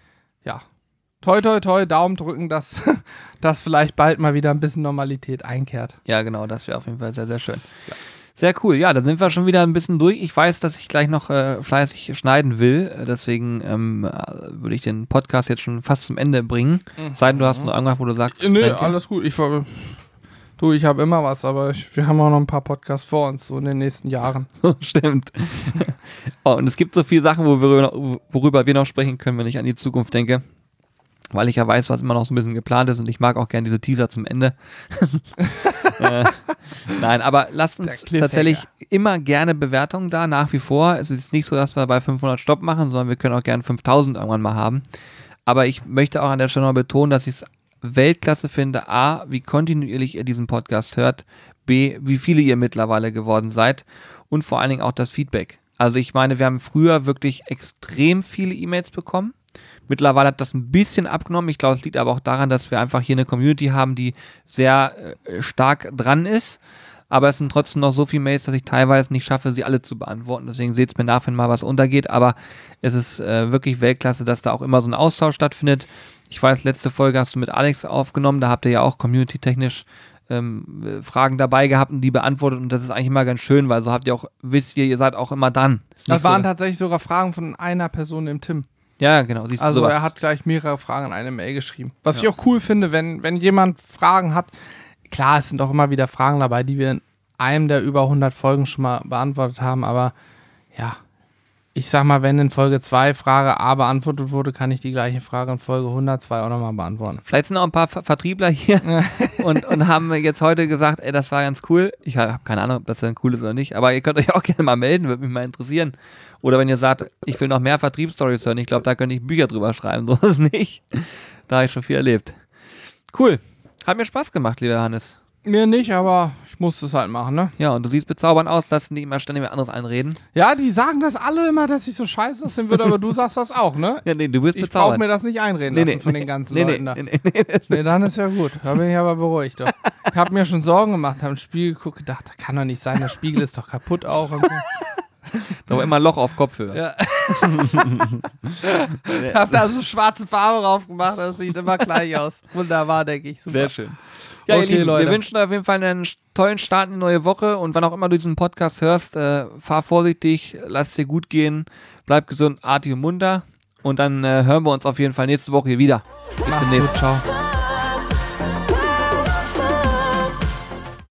ja, toi, toi, toi, Daumen drücken, dass, dass vielleicht bald mal wieder ein bisschen Normalität einkehrt. Ja, genau, das wäre auf jeden Fall sehr, sehr schön. Sehr cool. Ja, dann sind wir schon wieder ein bisschen durch. Ich weiß, dass ich gleich noch äh, fleißig schneiden will. Äh, Deswegen ähm, äh, würde ich den Podcast jetzt schon fast zum Ende bringen. Mhm. Sei denn, du hast noch irgendwas, wo du sagst, das Nö, brennt dir. alles gut. Ich, ver- du, ich habe immer was, aber ich, wir haben auch noch ein paar Podcasts vor uns, so in den nächsten Jahren. So, stimmt. Oh, und es gibt so viele Sachen, wo wir noch, worüber wir noch sprechen können, wenn ich an die Zukunft denke. Weil ich ja weiß, was immer noch so ein bisschen geplant ist und ich mag auch gerne diese Teaser zum Ende. äh, nein, aber lasst uns Der Cliffhanger. tatsächlich immer gerne Bewertungen da, nach wie vor. Es ist nicht so, dass wir bei fünfhundert Stopp machen, sondern wir können auch gerne fünftausend irgendwann mal haben. Aber ich möchte auch an der Stelle noch betonen, dass ich es Weltklasse finde, A, wie kontinuierlich ihr diesen Podcast hört, B, wie viele ihr mittlerweile geworden seid und vor allen Dingen auch das Feedback. Also ich meine, wir haben früher wirklich extrem viele E-Mails bekommen. Mittlerweile hat das ein bisschen abgenommen. Ich glaube, es liegt aber auch daran, dass wir einfach hier eine Community haben, die sehr äh, stark dran ist. Aber es sind trotzdem noch so viele Mails, dass ich teilweise nicht schaffe, sie alle zu beantworten. Deswegen seht es mir nach, wenn mal was untergeht. Aber es ist äh, wirklich Weltklasse, dass da auch immer so ein Austausch stattfindet. Ich weiß, letzte Folge hast du mit Alex aufgenommen. Da habt ihr ja auch community-technisch ähm, Fragen dabei gehabt und die beantwortet. Und das ist eigentlich immer ganz schön, weil so habt ihr auch, wisst ihr, ihr seid auch immer dran. Ist Das nicht waren so, tatsächlich sogar Fragen von einer Person im Tim. ja, genau. Siehst Also du sowas. er hat gleich mehrere Fragen in eine Mail geschrieben. Was Ja. ich auch cool finde, wenn, wenn jemand Fragen hat. Klar, es sind auch immer wieder Fragen dabei, die wir in einem der über hundert Folgen schon mal beantwortet haben. Aber ja, ich sag mal, wenn in Folge zwei Frage A beantwortet wurde, kann ich die gleiche Frage in Folge hundertzwei auch nochmal beantworten. Vielleicht sind auch ein paar Ver Vertriebler hier und, und haben jetzt heute gesagt, ey, das war ganz cool. Ich habe keine Ahnung, ob das dann cool ist oder nicht, aber ihr könnt euch auch gerne mal melden, würde mich mal interessieren. Oder wenn ihr sagt, ich will noch mehr Vertriebsstories hören, ich glaube, da könnte ich Bücher drüber schreiben, so ist nicht. Da habe ich schon viel erlebt. Cool. Hat mir Spaß gemacht, lieber Hannes. Mir nicht, aber ich muss es halt machen, ne? Ja, und du siehst bezaubernd aus, lassen die immer ständig mit anderes einreden. Ja, die sagen das alle immer, dass ich so scheiße aussehen würde, aber du sagst das auch, ne? Ja, nee, du bist Ich brauche bezaubernd. mir das nicht einreden Nee, lassen nee, von den ganzen nee, Leuten nee, da. nee, nee, nee, das Nee, ist- dann ist ja gut. Da bin ich aber beruhigt. Doch. Ich habe mir schon Sorgen gemacht, habe im Spiegel geguckt, gedacht, das kann doch nicht sein, der Spiegel ist doch kaputt auch. Und so. Doch immer Loch auf Kopfhörer. Ja. Hab da so schwarze Farbe drauf gemacht, das sieht immer gleich aus. Wunderbar, denke ich. Super. Sehr schön. Ja, Okay, ihr Lieben, Leute. wir wünschen euch auf jeden Fall einen tollen Start in die neue Woche und wann auch immer du diesen Podcast hörst, äh, fahr vorsichtig, lass es dir gut gehen, bleib gesund, artig und munter und dann äh, hören wir uns auf jeden Fall nächste Woche hier wieder. Bis Macht's demnächst. gut, ciao.